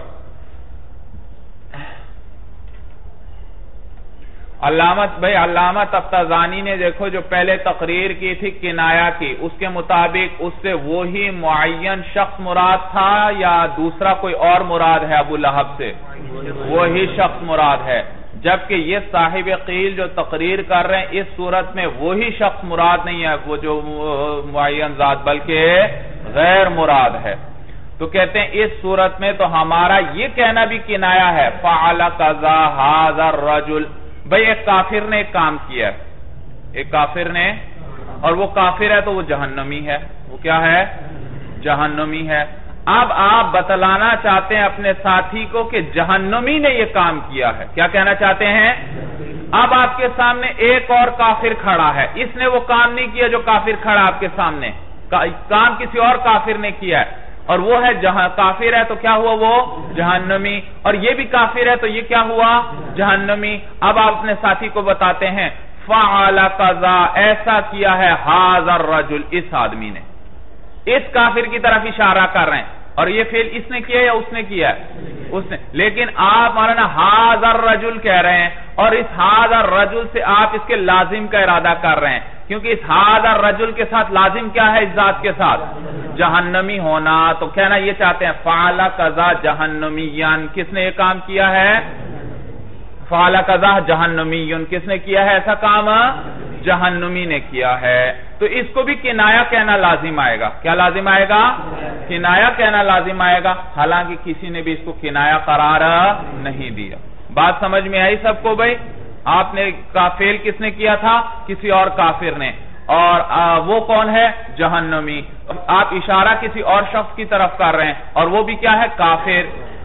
علامت بھائی علامہ تفتازانی نے دیکھو جو پہلے تقریر کی تھی کنایہ کی، اس کے مطابق اس سے وہی معین شخص مراد تھا یا دوسرا کوئی اور مراد ہے؟ ابو لہب سے وہی شخص مراد ہے. جبکہ یہ صاحب قیل جو تقریر کر رہے ہیں اس صورت میں وہی شخص مراد نہیں ہے وہ جو معین ذات، بلکہ غیر مراد ہے. تو کہتے ہیں اس صورت میں تو ہمارا یہ کہنا بھی کنایہ ہے. فَعَلَ كَذَا هَذَا الرَّجُلُ، بھئی ایک کافر نے ایک کام کیا ہے، ایک کافر نے، اور وہ کافر ہے تو وہ جہنمی ہے. وہ کیا ہے؟ جہنمی ہے. اب آپ بتلانا چاہتے ہیں اپنے ساتھی کو کہ جہنمی نے یہ کام کیا ہے. کیا کہنا چاہتے ہیں؟ اب آپ کے سامنے ایک اور کافر کھڑا ہے، اس نے وہ کام نہیں کیا جو کافر کھڑا آپ کے سامنے، کام کسی اور کافر نے کیا ہے، اور وہ ہے جہاں کافر ہے تو کیا ہوا؟ وہ جہنمی. اور یہ بھی کافر ہے تو یہ کیا ہوا؟ جہنمی. اب آپ اپنے ساتھی کو بتاتے ہیں فَعَلَ كَذَا، ایسا کیا ہے هَذَا الرَّجُلُ، اس آدمی نے، اس کافر کی طرف اشارہ کر رہے ہیں. اور یہ فعل اس نے کیا یا اس نے کیا ہے؟ اس نے. لیکن آپ مولانا هَذَا الرَّجُلُ کہہ رہے ہیں، اور اس هَذَا الرَّجُلُ سے آپ اس کے لازم کا ارادہ کر رہے ہیں، کیونکہ اس هَذَا الرَّجُلُ کے ساتھ لازم کیا ہے؟ اس ذات کے ساتھ جہنمی ہونا. تو کہنا یہ چاہتے ہیں فَعَلَ كَذَا جَهَنَّمِيًّا، کس نے یہ کام کیا ہے؟ فَعَلَ كَذَا جَهَنَّمِيٌّ، کس نے کیا ہے ایسا کام؟ جہنمی نے کیا ہے. تو اس کو بھی کنایہ کہنا لازم آئے گا. کیا لازم آئے گا؟ کنایہ کہنا لازم آئے گا، حالانکہ کسی نے بھی اس کو کنایہ قرار نہیں دیا. بات سمجھ میں آئی سب کو بھائی؟ آپ نے کا فعل کس نے کیا تھا؟ کسی اور کافر نے، اور وہ کون ہے؟ جہنمی. آپ اشارہ کسی اور شخص کی طرف کر رہے ہیں اور وہ بھی کیا ہے؟ کافر.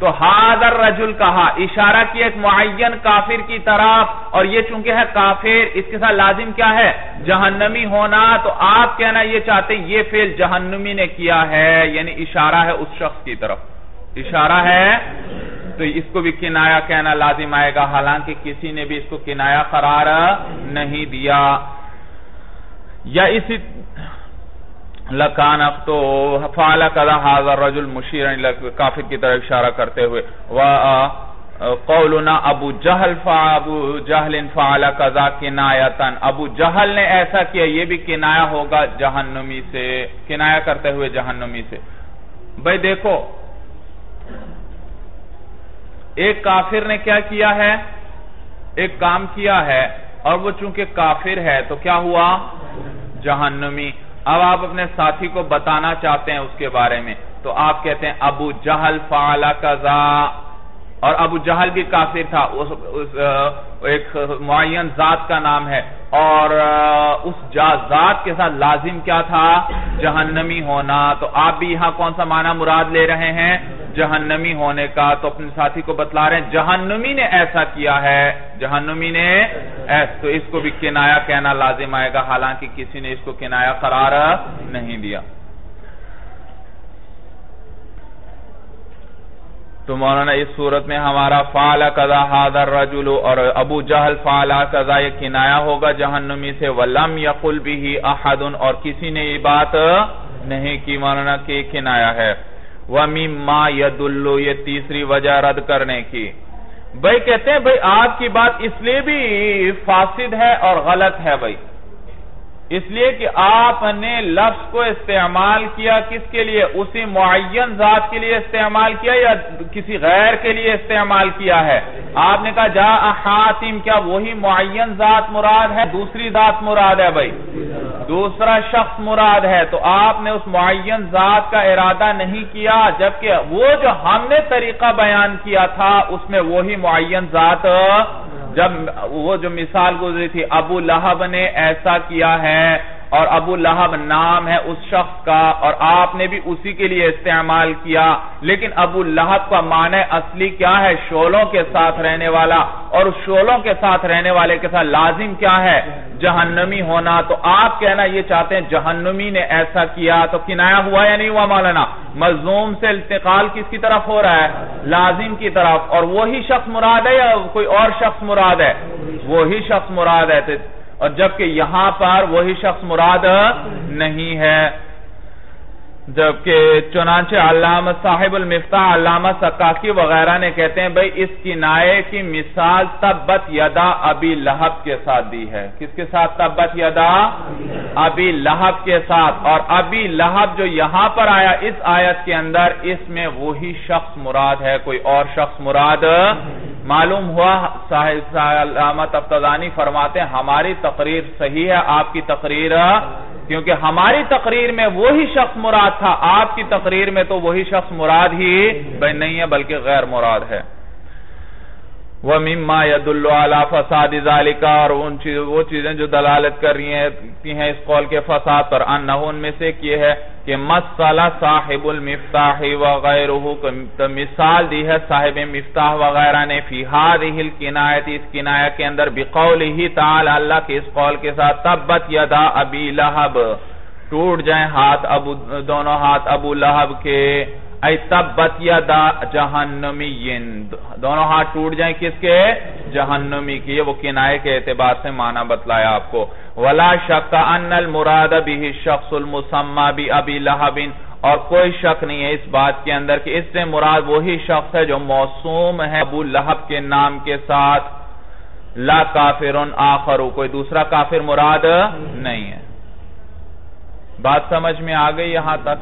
تو حاضر رجل کہا، اشارہ کیا ایک معین کافر کی طرف، اور یہ چونکہ ہے کافر، اس کے ساتھ لازم کیا ہے؟ جہنمی ہونا، تو آپ کہنا یہ چاہتے ہیں یہ فعل جہنمی نے کیا ہے، یعنی اشارہ ہے اس شخص کی طرف، اشارہ ہے، تو اس کو بھی کنایہ کہنا لازم آئے گا، حالانکہ کسی نے بھی اس کو کنایہ قرار نہیں دیا۔ یا اسی لکان تو فعل کذا حاضر رجل مشیرا کافر کی طرف اشارہ کرتے ہوئے، قولنا ابو جہل فابو جہل فعل کذا کنایتن، ابو جہل نے ایسا کیا، یہ بھی کنایہ ہوگا جہنمی سے، کنایہ کرتے ہوئے جہنمی سے۔ بھئی دیکھو ایک کافر نے کیا کیا ہے، ایک کام کیا ہے، اور وہ چونکہ کافر ہے تو کیا ہوا؟ جہنمی۔ اب آپ اپنے ساتھی کو بتانا چاہتے ہیں اس کے بارے میں، تو آپ کہتے ہیں ابو جہل فعل کذا، اور ابو جہل بھی کافر تھا، اس, اس ایک معین ذات کا نام ہے، اور اس ذات کے ساتھ لازم کیا تھا؟ جہنمی ہونا، تو آپ بھی یہاں کون سا معنی مراد لے رہے ہیں؟ جہنمی ہونے کا، تو اپنے ساتھی کو بتلا رہے ہیں جہنمی نے ایسا کیا ہے، جہنمی نے ایسا، تو اس کو بھی کنایہ کہنا لازم آئے گا، حالانکہ کسی نے اس کو کنایہ قرار نہیں دیا۔ تو مولانا اس صورت میں ہمارا فعل کذا حاضر رجل اور ابو جہل فعل کذا یہ کنایہ ہوگا جہنمی سے، وَلَمْ يَقُلْ بِهِ أَحَدٌ، اور کسی نے یہ بات نہیں کی مولانا کہ کنایہ ہے۔ وَمِمَّا يَدُلُّ، یہ تیسری وجہ رد کرنے کی، بھئی کہتے ہیں بھئی آپ کی بات اس لیے بھی فاسد ہے اور غلط ہے بھئی، اس لیے کہ آپ نے لفظ کو استعمال کیا کس کے لیے؟ اسی معین ذات کے لیے استعمال کیا یا کسی غیر کے لیے استعمال کیا ہے؟ آپ نے کہا جاء حاتم، کیا وہی معین ذات مراد ہے؟ دوسری ذات مراد ہے بھائی، دوسرا شخص مراد ہے، تو آپ نے اس معین ذات کا ارادہ نہیں کیا، جبکہ وہ جو ہم نے طریقہ بیان کیا تھا اس میں وہی معین ذات، جب وہ جو مثال گزری تھی ابو لہب نے ایسا کیا ہے، اور ابو لہب نام ہے اس شخص کا، اور آپ نے بھی اسی کے لیے استعمال کیا، لیکن ابو لہب کا معنی اصلی کیا ہے؟ شعلوں کے ساتھ رہنے والا، اور اس شعلوں کے ساتھ رہنے والے کے ساتھ لازم کیا ہے؟ جہنمی ہونا، تو آپ کہنا یہ چاہتے ہیں جہنمی نے ایسا کیا، تو کنایہ ہوا یا نہیں ہوا مولانا؟ مظلوم سے انتقال کس کی طرف ہو رہا ہے؟ لازم کی طرف، اور وہی شخص مراد ہے یا کوئی اور شخص مراد ہے؟ وہی شخص مراد ہے، اور جبکہ یہاں پر وہی شخص مراد نہیں ہے، جبکہ چنانچہ علامہ صاحب المفتاح علامہ سکاکی وغیرہ نے کہتے ہیں بھئی اس کنایے کی مثال تبت یدا ابی لہب کے ساتھ دی ہے۔ کس کے ساتھ؟ تبت یدا ابی لہب کے ساتھ، اور ابی لہب جو یہاں پر آیا اس آیت کے اندر، اس میں وہی شخص مراد ہے، کوئی اور شخص مراد معلوم ہوا۔ صاحب علامہ تفتزانی فرماتے ہیں ہماری تقریر صحیح ہے، آپ کی تقریر، کیونکہ ہماری تقریر میں وہی شخص مراد تھا، آپ کی تقریر میں تو وہی شخص مراد ہی بھئی نہیں ہے بلکہ غیر مراد ہے۔ وَمِمَّا يَدُلُّ عَلَى فَسَادِ ذَلِكَ، اور ان چیز وہ چیزیں جو دلالت کر رہی ہیں اس قول کے فساد پر، انہو ان میں سے یہ ہے کہ مَثَّلَ صاحب المفتاح وغیرہ، مثال دی ہے صاحب مفتاح وغیرہ نے، فی هذه الکنایت، اس کنایہ کے اندر، بقولہ تعالی، اللہ کے اس قول کے ساتھ، تبت یدا ابی لہب، ٹوٹ جائیں ہاتھ ابو، دونوں ہاتھ ابو لہب کے، ای تبت یدا جہنمین، دونوں ہاتھ ٹوٹ جائیں کس کے؟ جہنمی کی، یہ وہ کنایہ کے اعتبار سے معنی بتلایا آپ کو۔ ولا شک ان المراد به الشخص المسمى بابی لہب، اور کوئی شک نہیں ہے اس بات کے اندر کہ اس سے مراد وہی شخص ہے جو موسوم ہے ابو لہب کے نام کے ساتھ، لا کافر آخر، کوئی دوسرا کافر مراد نہیں ہے۔ بات سمجھ میں آ گئی یہاں تک؟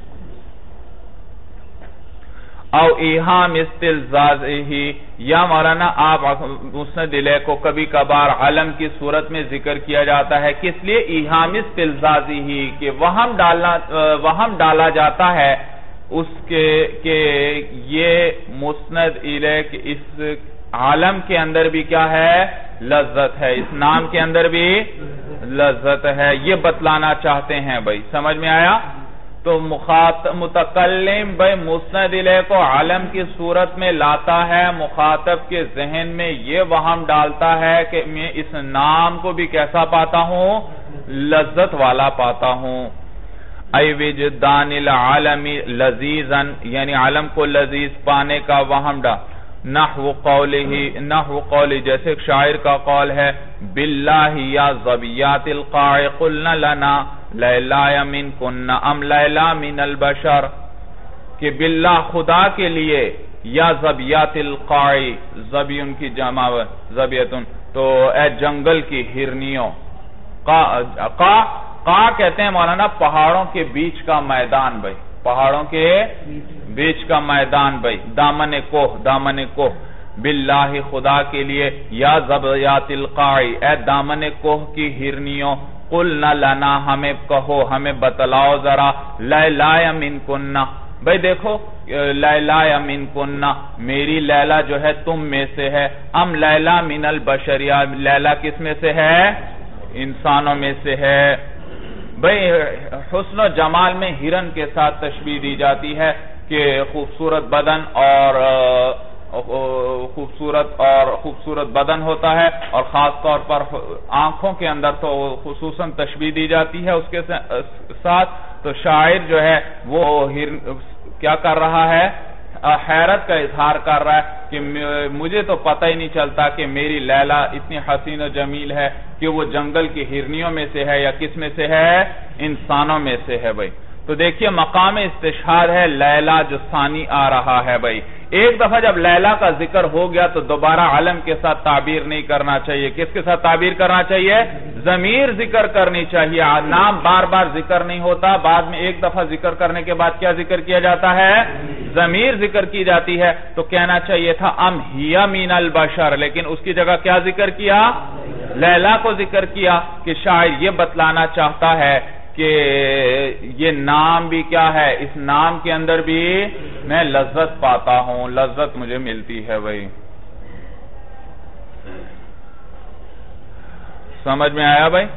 او ایہام استلزازہی، یا مولانا آپ مسند الیہ کو کبھی کبھار علم کی صورت میں ذکر کیا جاتا ہے، کس لیے؟ ایہام استلزازہی، کہ وہم ڈالنا وہم ڈالا جاتا ہے اس کے کہ یہ مسند الیہ کہ اس عالم کے اندر بھی کیا ہے؟ لذت ہے، اس نام کے اندر بھی لذت ہے، یہ بتلانا چاہتے ہیں بھائی، سمجھ میں آیا؟ تو متکلم بھائی مسند الیہ کو علم کی صورت میں لاتا ہے، مخاطب کے ذہن میں یہ وہم ڈالتا ہے کہ میں اس نام کو بھی کیسا پاتا ہوں؟ لذت والا پاتا ہوں۔ ای وجدان العالم لذیذا، یعنی علم کو لذیذ پانے کا وہم ڈال۔ نحو قولہ، نحو قولی، جیسے ایک شاعر کا قول ہے، باللہ یا ظبیات القاع قلنا لنا لیلا من کن ام لیلا من البشر، کہ باللہ خدا کے لیے، یا ظبیات القاع، ظبی ان کی جمع ظبیتن، تو اے جنگل کی ہرنیوں، قا قا کہتے ہیں مولانا پہاڑوں کے بیچ کا میدان بھائی، پہاڑوں کے بیچ کا میدان بھائی، دامن کوہ، دامن کوہ، باللہ خدا کے لیے، یا ظبیات القاع، اے دامن کوہ کی ہرنیوں، قلنا لنا، ہمیں کہو، ہمیں بتلاؤ ذرا، لیلا من کننا، بھئی دیکھو، لیلا من کننا، میری لیلا جو ہے تم میں سے ہے، ام لیلا من البشر، یا لیلا کس میں سے ہے؟ انسانوں میں سے ہے۔ بھئی حسن و جمال میں ہرن کے ساتھ تشبیہ دی جاتی ہے کہ خوبصورت بدن اور خوبصورت اور خوبصورت بدن ہوتا ہے، اور خاص طور پر آنکھوں کے اندر تو خصوصاً تشبیہ دی جاتی ہے اس کے ساتھ۔ تو شاعر جو ہے وہ کیا کر رہا ہے؟ حیرت کا اظہار کر رہا ہے کہ مجھے تو پتہ ہی نہیں چلتا کہ میری لیلا اتنی حسین و جمیل ہے کہ وہ جنگل کی ہرنیوں میں سے ہے یا کس میں سے ہے؟ انسانوں میں سے ہے بھائی۔ تو دیکھیے مقام استشہاد ہے لیلا جو ثانی آ رہا ہے بھائی۔ ایک دفعہ جب لیلا کا ذکر ہو گیا تو دوبارہ علم کے ساتھ تعبیر نہیں کرنا چاہیے۔ کس کے ساتھ تعبیر کرنا چاہیے؟ ضمیر ذکر کرنی چاہیے، نام بار بار ذکر نہیں ہوتا، بعد میں ایک دفعہ ذکر کرنے کے بعد کیا ذکر کیا جاتا ہے؟ ضمیر ذکر کی جاتی ہے۔ تو کہنا چاہیے تھا ام ہی من البشر، لیکن اس کی جگہ کیا ذکر کیا؟ لیلا کو ذکر کیا کہ شاعر یہ بتلانا چاہتا ہے کہ یہ نام بھی کیا ہے، اس نام کے اندر بھی میں لذت پاتا ہوں، لذت مجھے ملتی ہے بھائی۔ سمجھ میں آیا بھائی؟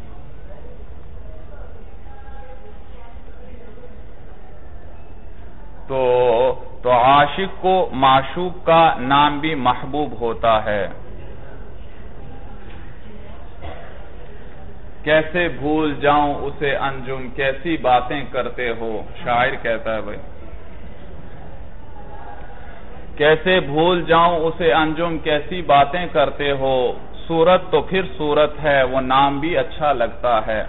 تو تو عاشق کو معشوق کا نام بھی محبوب ہوتا ہے۔ کیسے بھول جاؤں اسے انجم، کیسی باتیں کرتے ہو، شاعر کہتا ہے بھائی، کیسے بھول جاؤں اسے انجم، کیسی باتیں کرتے ہو، صورت تو پھر صورت ہے، وہ نام بھی اچھا لگتا ہے۔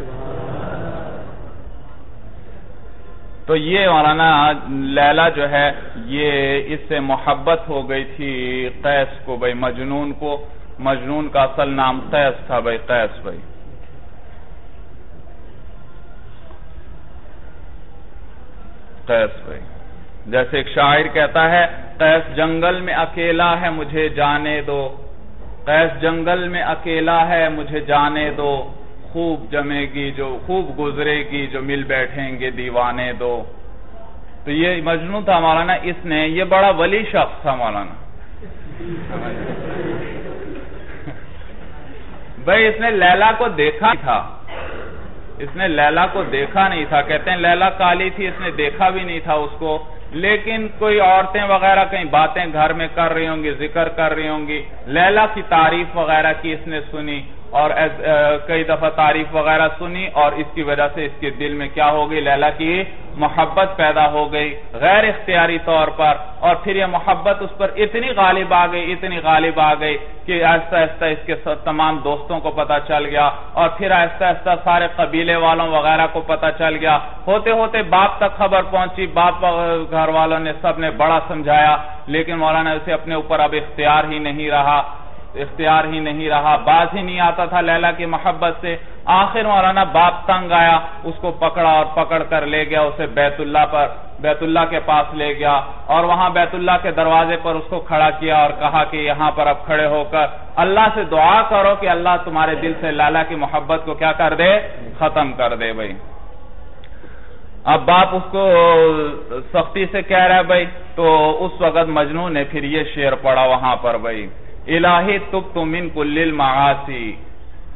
تو یہ مولانا لیلا جو ہے یہ اس سے محبت ہو گئی تھی قیس کو بھائی، مجنون کو، مجنون کا اصل نام قیس تھا بھائی، قیس بھائی۔ قیس بھائی، جیسے ایک شاعر کہتا ہے، قیس جنگل میں اکیلا ہے مجھے جانے دو، قیس جنگل میں اکیلا ہے مجھے جانے دو، خوب جمے گی جو خوب گزرے گی جو مل بیٹھیں گے دیوانے دو۔ تو یہ مجنون تھا مولانا، اس نے یہ بڑا ولی شخص تھا مولانا بھائی، اس نے لیلا کو دیکھا تھا، اس نے لیلا کو دیکھا نہیں تھا، کہتے ہیں لیلا کالی تھی، اس نے دیکھا بھی نہیں تھا اس کو، لیکن کوئی عورتیں وغیرہ کہیں باتیں گھر میں کر رہی ہوں گی، ذکر کر رہی ہوں گی، لیلا کی تعریف وغیرہ کی اس نے سنی، اور کئی دفعہ تعریف وغیرہ سنی، اور اس کی وجہ سے اس کے دل میں کیا ہو گئی؟ لیلا کی محبت پیدا ہو گئی غیر اختیاری طور پر، اور پھر یہ محبت اس پر اتنی غالب آ گئی، اتنی غالب آ گئی کہ آہستہ آہستہ اس کے تمام دوستوں کو پتا چل گیا، اور پھر آہستہ آہستہ سارے قبیلے والوں وغیرہ کو پتا چل گیا، ہوتے ہوتے باپ تک خبر پہنچی، باپ گھر والوں نے سب نے بڑا سمجھایا، لیکن مولانا اسے اپنے اوپر اب اختیار ہی نہیں رہا، اختیار ہی نہیں رہا، باز ہی نہیں آتا تھا لیلا کی محبت سے۔ آخر مولانا باپ تنگ آیا، اس کو پکڑا اور پکڑ کر لے گیا اسے بیت اللہ پر، بیت اللہ کے پاس لے گیا، اور وہاں بیت اللہ کے دروازے پر اس کو کھڑا کیا اور کہا کہ یہاں پر اب کھڑے ہو کر اللہ سے دعا کرو کہ اللہ تمہارے دل سے لیلا کی محبت کو کیا کر دے؟ ختم کر دے بھائی۔ اب باپ اس کو سختی سے کہہ رہا ہے بھائی، تو اس وقت مجنون نے پھر یہ شعر پڑھا وہاں پر بھائی، الہی تبت من کل المعاصی،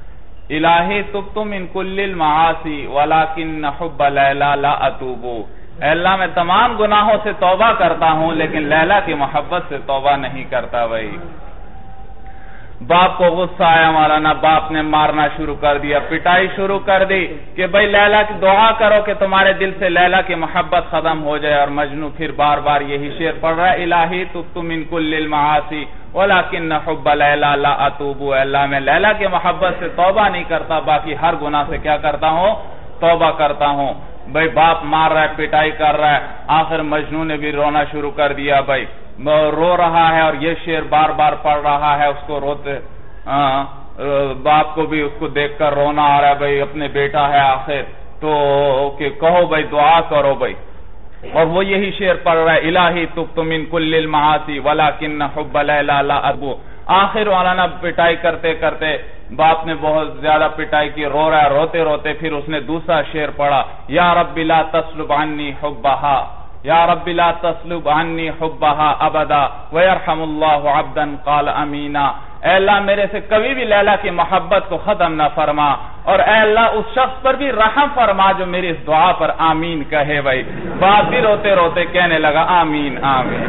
الہی تبت من کل المعاصی ولکن حب لیلا لا اتوب، اے اللہ میں تمام گناہوں سے توبہ کرتا ہوں لیکن لیلا کی محبت سے توبہ نہیں کرتا۔ بھائی باپ کو غصہ آیا مولانا، باپ نے مارنا شروع کر دیا، پٹائی شروع کر دی کہ بھائی لیلا کی دعا کرو کہ تمہارے دل سے لیلا کی محبت ختم ہو جائے، اور مجنو پھر بار بار یہی شعر پڑھ رہا ہے، الہی تبت من کل المعاصی ولیکن حب لیلا لا اتوب، اے اللہ میں لیلا کی محبت سے توبہ نہیں کرتا، باقی ہر گناہ سے کیا کرتا ہوں؟ توبہ کرتا ہوں۔ بھائی باپ مار رہا ہے، پٹائی کر رہا ہے، آخر مجنو نے بھی رونا شروع کر دیا، بھائی رو رہا ہے اور یہ شعر بار بار پڑھ رہا ہے، اس کو روتے باپ کو بھی اس کو دیکھ کر رونا آ رہا ہے، بھائی اپنے بیٹا ہے آخر، تو کہ کہو بھائی دعا کرو بھائی، اور وہ یہی شعر پڑھ رہا ہے، الہی تبت من کل المعاصی ولیکن حب لیلا لا اتوب۔ آخر مولانا پٹائی کرتے کرتے باپ نے بہت زیادہ پٹائی کی، رو رہا ہے، روتے روتے پھر اس نے دوسرا شعر پڑھا، یا رب لا تسلب عنی حبہا، یا رب لا تسلب عنی حبہا ابدا ویرحم اللہ عبدا قال امینا، اے اللہ میرے سے کبھی بھی لیلا کی محبت کو ختم نہ فرما، اور اے اللہ اس شخص پر بھی رحم فرما جو میری اس دعا پر آمین کہے۔ بھائی باپ بھی روتے روتے کہنے لگا آمین آمین۔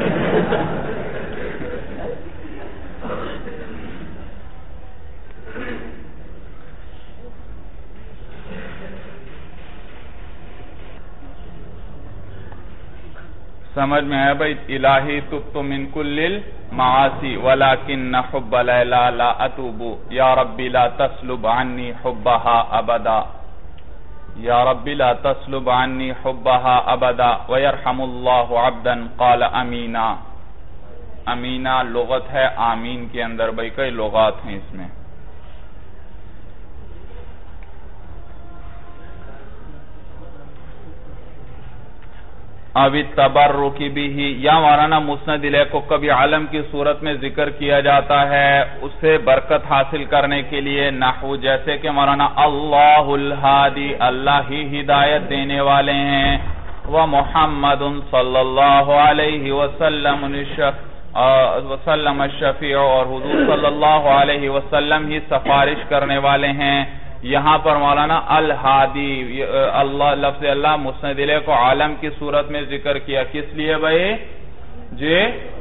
سمجھ میں آیا بھائی؟ الہی تبت من کل المعاصی ولیکن حب لیلا لا اتوب، یا ربی لا تسلب عنی حبہا ابدا، یا ربی لا تسلب عنی حبہا ابدا ویرحم اللہ عبدا قال امینا۔ امینا لغت ہے آمین کے اندر، بھائی کئی لغات ہیں اس میں۔ اب تبرکی بھی ہی، یا مولانا مسند الیہ کو کبھی علم کی صورت میں ذکر کیا جاتا ہے اس سے برکت حاصل کرنے کے لیے، نحو جیسے کہ مولانا اللہ الہادی، اللہ ہی ہدایت دینے والے ہیں، ومحمد صلی اللہ علیہ وسلم وسلم الشفیع، اور حضور صلی اللہ علیہ وسلم ہی سفارش کرنے والے ہیں۔ یہاں پر مولانا الہادی، اللہ لفظ اللہ مسند الیہ کو عالم کی صورت میں ذکر کیا، کس لیے بھائی؟ جی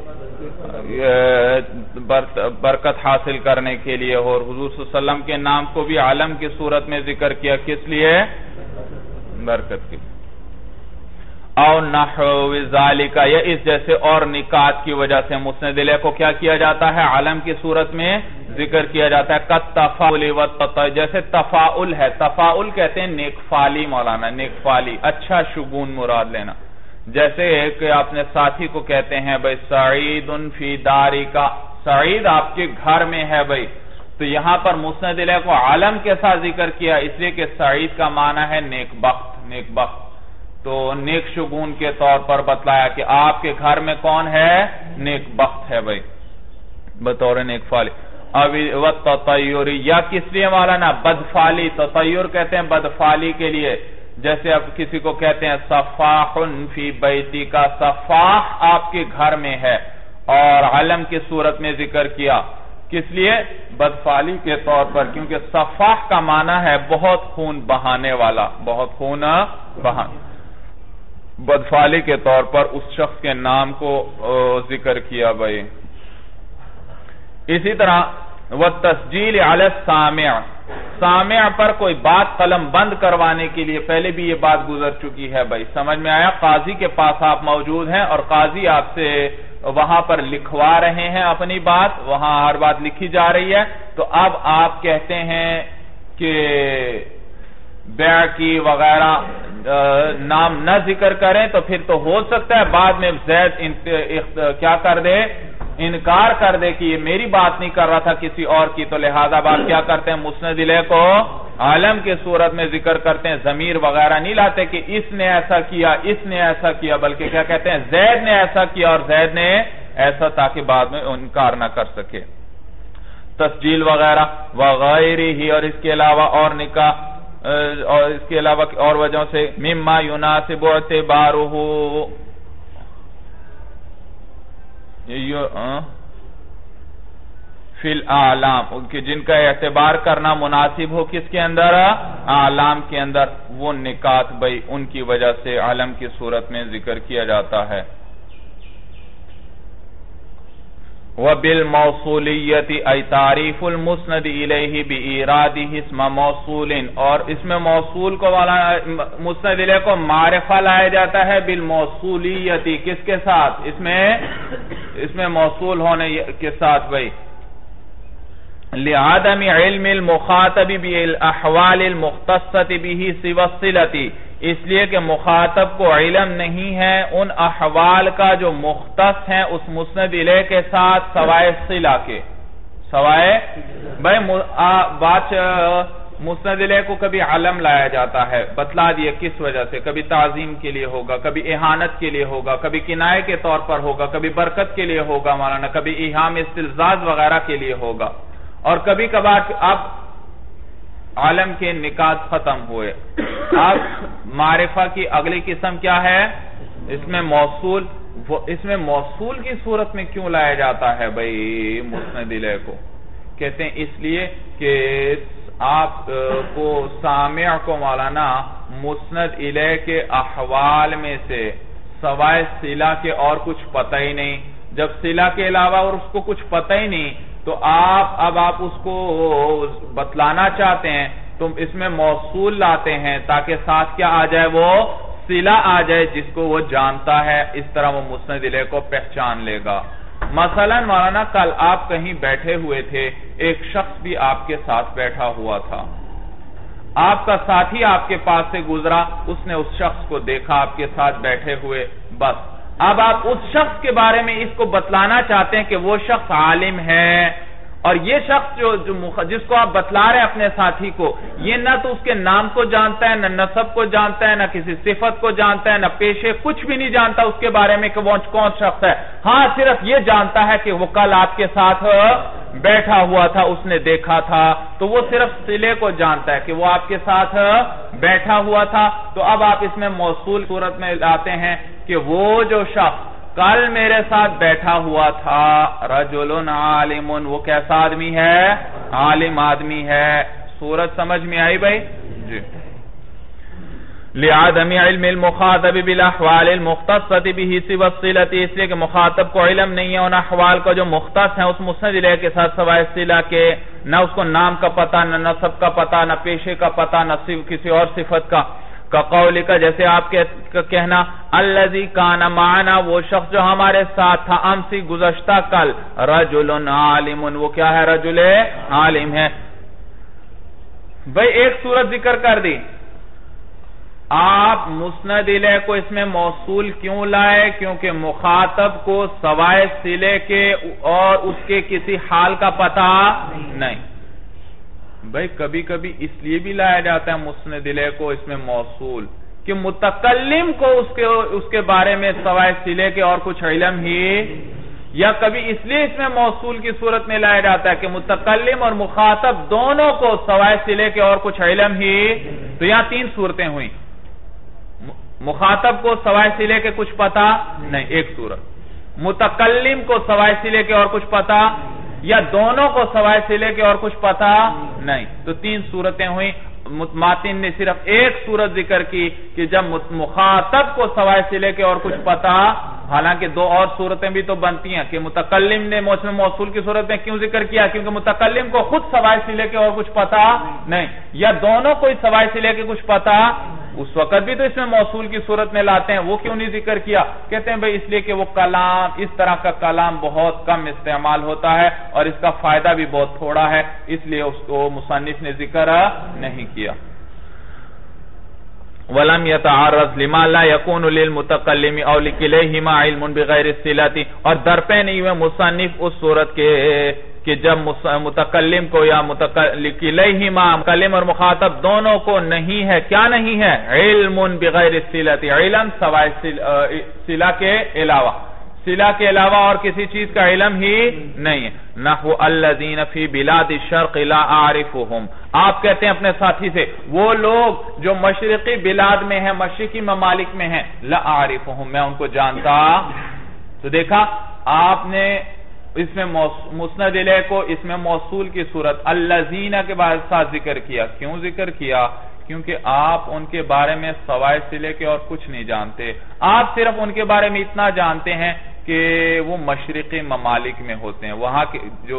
برکت حاصل کرنے کے لیے، اور حضور صلی اللہ علیہ وسلم کے نام کو بھی عالم کی صورت میں ذکر کیا، کس لیے؟ برکت کے لیے۔ او نحو ذالک، یا اس جیسے اور نکات کی وجہ سے مسند الیہ کو کیا کیا جاتا ہے؟ عالم کی صورت میں ذکر کیا جاتا ہے، قد تفاعل والتطیع، جیسے تفاعل ہے، تفاعل کہتے ہیں نیک فالی مولانا، نیک فالی، اچھا شگون مراد لینا، جیسے کہ آپ نے ساتھی کو کہتے ہیں بھائی سعید فی دارکا، سعید آپ کے گھر میں ہے بھائی، تو یہاں پر مسند الیہ کو عالم کے ساتھ ذکر کیا اس لیے کہ سعید کا معنی ہے نیک بخت، نیک بخت، تو نیک شگون کے طور پر بتلایا کہ آپ کے گھر میں کون ہے؟ نیک بخت ہے بھائی بطور نیک فالی۔ اب والتطیر، یا کس لیے مولانا؟ بدفالی، تطیر کہتے ہیں بدفالی کے لیے، جیسے اب کسی کو کہتے ہیں صفاح فی بیتی کا، صفاح آپ کے گھر میں ہے، اور علم کی صورت میں ذکر کیا، کس لیے؟ بدفالی کے طور پر، کیونکہ صفاح کا معنی ہے بہت خون بہانے والا، بہت خون بہانے، بدفالی کے طور پر اس شخص کے نام کو ذکر کیا بھائی۔ اسی طرح وَالتَّسْجِيلِ عَلَى السَّامِعِ، سامع پر کوئی بات قلم بند کروانے کے لیے، پہلے بھی یہ بات گزر چکی ہے بھائی، سمجھ میں آیا؟ قاضی کے پاس آپ موجود ہیں اور قاضی آپ سے وہاں پر لکھوا رہے ہیں اپنی بات، وہاں ہر بات لکھی جا رہی ہے، تو اب آپ کہتے ہیں کہ بیع کی وغیرہ نام نہ ذکر کریں، تو پھر تو ہو سکتا ہے بعد میں زید کیا کر دے؟ انکار کر دے کہ یہ میری بات نہیں کر رہا تھا کسی اور کی، تو لہذا بات کیا کرتے ہیں؟ مسند الیہ کو عالم کے صورت میں ذکر کرتے ہیں، ضمیر وغیرہ نہیں لاتے کہ اس نے ایسا کیا، اس نے ایسا کیا، بلکہ کیا کہتے ہیں؟ زید نے ایسا کیا اور زید نے ایسا، تاکہ بعد میں انکار نہ کر سکے۔ تسجیل وغیرہ وغیرہ ہی، اور اس کے علاوہ اور نکاح، اور اس کے علاوہ اور وجہوں سے، مما یناسب اعتبارہ، فی الاعلام، ان کی جن کا اعتبار کرنا مناسب ہو کس کے اندر؟ اعلام کے اندر، وہ نکات بھئی ان کی وجہ سے علم کی صورت میں ذکر کیا جاتا ہے۔ وَبِالْمَوْصُولِيَّةِ أَيْ تَعْرِيفُ الْمُسْنَدِ إِلَيْهِ بِإِرَادِهِ اسْمَ مَوْصُولٍ، اور اس میں موصول کو والا مسند الیہ کو معرفہ لایا جاتا ہے بالموصولیتی، کس کے ساتھ؟ اس میں اس میں موصول ہونے کے ساتھ بھئی لِعَدَمِ عِلْمِ الْمُخَاطَبِ بِالْأَحْوَالِ الْمُخْتَصَّةِ بِهِ سِوَى الصِّلَةِ، اس لیے کہ مخاطب کو علم نہیں ہے ان احوال کا جو مختص ہیں اس مسند الیہ کے ساتھ سوائے صلہ کے، سوائے بھئی بات مسند الیہ کو کبھی علم لایا جاتا ہے، بتلا دیا کس وجہ سے، کبھی تعظیم کے لیے ہوگا، کبھی اہانت کے لیے ہوگا، کبھی کنایہ کے طور پر ہوگا، کبھی برکت کے لیے ہوگا مولانا، کبھی ایہام استلزاز وغیرہ کے لیے ہوگا، اور کبھی کبھار اب عالم کے نکات ختم ہوئے، اب معرفہ کی اگلی قسم کیا ہے؟ اس میں موصول، اس میں موصول کی صورت میں کیوں لایا جاتا ہے بھئی مسند الیہ کو؟ کہتے ہیں اس لیے کہ آپ کو سامع کو مولانا مسند الیہ کے احوال میں سے سوائے صلہ کے اور کچھ پتہ ہی نہیں، جب صلہ کے علاوہ اور اس کو کچھ پتہ ہی نہیں تو آپ اب آپ اس کو بتلانا چاہتے ہیں تو اس میں موصول لاتے ہیں تاکہ ساتھ کیا آ جائے؟ وہ صلہ آ جائے جس کو وہ جانتا ہے، اس طرح وہ مسند الیہ کو پہچان لے گا۔ مثلا مولانا کل آپ کہیں بیٹھے ہوئے تھے، ایک شخص بھی آپ کے ساتھ بیٹھا ہوا تھا، آپ کا ساتھی آپ کے پاس سے گزرا، اس نے اس شخص کو دیکھا آپ کے ساتھ بیٹھے ہوئے، بس اب آپ اس شخص کے بارے میں اس کو بتلانا چاہتے ہیں کہ وہ شخص عالم ہے، اور یہ شخص جو جس کو آپ بتلا رہے ہیں اپنے ساتھی کو، یہ نہ تو اس کے نام کو جانتا ہے، نہ نسب کو جانتا ہے، نہ کسی صفت کو جانتا ہے، نہ پیشے، کچھ بھی نہیں جانتا اس کے بارے میں کہ وہ کون شخص ہے، ہاں صرف یہ جانتا ہے کہ وہ کل آپ کے ساتھ بیٹھا ہوا تھا، اس نے دیکھا تھا، تو وہ صرف صلے کو جانتا ہے کہ وہ آپ کے ساتھ بیٹھا ہوا تھا۔ تو اب آپ اس میں موصول صورت میں لاتے ہیں کہ وہ جو شخص کل میرے ساتھ بیٹھا ہوا تھا، رجل عالم، وہ کیسا آدمی ہے؟ عالم آدمی ہے۔ صورت سمجھ میں آئی بھائی؟ جی۔ لِعَدَمِ عِلْمِ الْمُخَاطَبِ بِالْأَحْوَالِ الْمُخْتَصَّةِ بِهِ سِوَى الصِّلَةِ، اس لیے کہ مخاطب کو علم نہیں ہے ان احوال کا جو مختص ہیں اس مسند الیہ کے ساتھ سوائے صلہ کے، نہ اس کو نام کا پتہ، نہ نسب کا پتہ، نہ پیشے کا پتہ، نہ کسی اور صفت کا۔ کقولک، جیسے آپ کا کہنا، الذی کان معنا، وہ شخص جو ہمارے ساتھ تھا، امسی گزشتہ کل، رجل عالم، وہ کیا ہے؟ رجل عالم ہے۔ بھئی ایک صورت ذکر کر دی، آپ مسند الیہ کو اس میں موصول کیوں لائے؟ کیونکہ مخاطب کو سوائے صلے کے اور اس کے کسی حال کا پتہ نہیں۔ بھئی کبھی کبھی اس لیے بھی لایا جاتا ہے مسند الیہ کو اس میں موصول کہ متکلم کو اس کے اس کے بارے میں سوائے صلے کے اور کچھ علم ہی، یا کبھی اس لیے اس میں موصول کی صورت میں لایا جاتا ہے کہ متکلم اور مخاطب دونوں کو سوائے صلے کے اور کچھ علم ہی۔ تو یہاں تین صورتیں ہوئیں، مخاطب کو سوائے صلے کے کچھ پتہ نہیں، ایک صورت، متکلم کو سوائے صلے کے اور کچھ پتہ، یا دونوں کو سوائے صلے کے اور کچھ پتہ نہیں، تو تین صورتیں ہوئیں۔ ماتن نے صرف ایک صورت ذکر کی کہ جب مخاطب کو سوائے صلے کے اور کچھ پتہ، حالانکہ دو اور صورتیں بھی تو بنتی ہیں کہ متکلم نے موسم موصول کی صورت میں کیوں ذکر کیا؟ کیونکہ متکلم کو خود سوائے صلے کے اور کچھ پتہ نہیں، یا دونوں کو سوائے صلے کے کچھ پتہ، اس وقت بھی تو اس میں موصول کی صورت میں لاتے ہیں، وہ کیوں نہیں ذکر کیا؟ کہتے ہیں بھئی اس لیے کہ وہ کلام، اس طرح کا کلام بہت کم استعمال ہوتا ہے اور اس کا فائدہ بھی بہت تھوڑا ہے، اس لیے اس کو مصنف نے ذکر نہیں کیا۔ وَلَمْ يَتَعَرَّضْ لِمَا لَا يَكُونُ لِلْمُتَقَلِّمِ أَوْ لِكِلَيْهِمَا عِلْمٌ بِغَيْرِ الصِّلَةِ، اور درپے نہیں ہوئے مصنف اس صورت کے کہ جب متکلم کو یا لِكِلَيْهِمَا، متکلم اور مخاطب دونوں کو نہیں ہے، کیا نہیں ہے؟ علم بغیر الصلة، علم سوائے صلہ کے علاوہ، صلہ کے علاوہ اور کسی چیز کا علم ہی نہیں ہے۔ نحو الذین فی بلاد الشرق لا اعرفهم، آپ کہتے ہیں اپنے ساتھی سے وہ لوگ جو مشرقی بلاد میں ہیں، مشرقی ممالک میں ہیں، لا اعرفهم، میں ان کو جانتا۔ تو دیکھا آپ نے اس میں مسند الیہ کو اس میں موصول کی صورت الذین کے بعد ساتھ ذکر کیا. کیوں ذکر کیا؟ کیونکہ آپ ان کے بارے میں سوائے سے لے کے اور کچھ نہیں جانتے. آپ صرف ان کے بارے میں اتنا جانتے ہیں کہ وہ مشرقی ممالک میں ہوتے ہیں. وہاں کے جو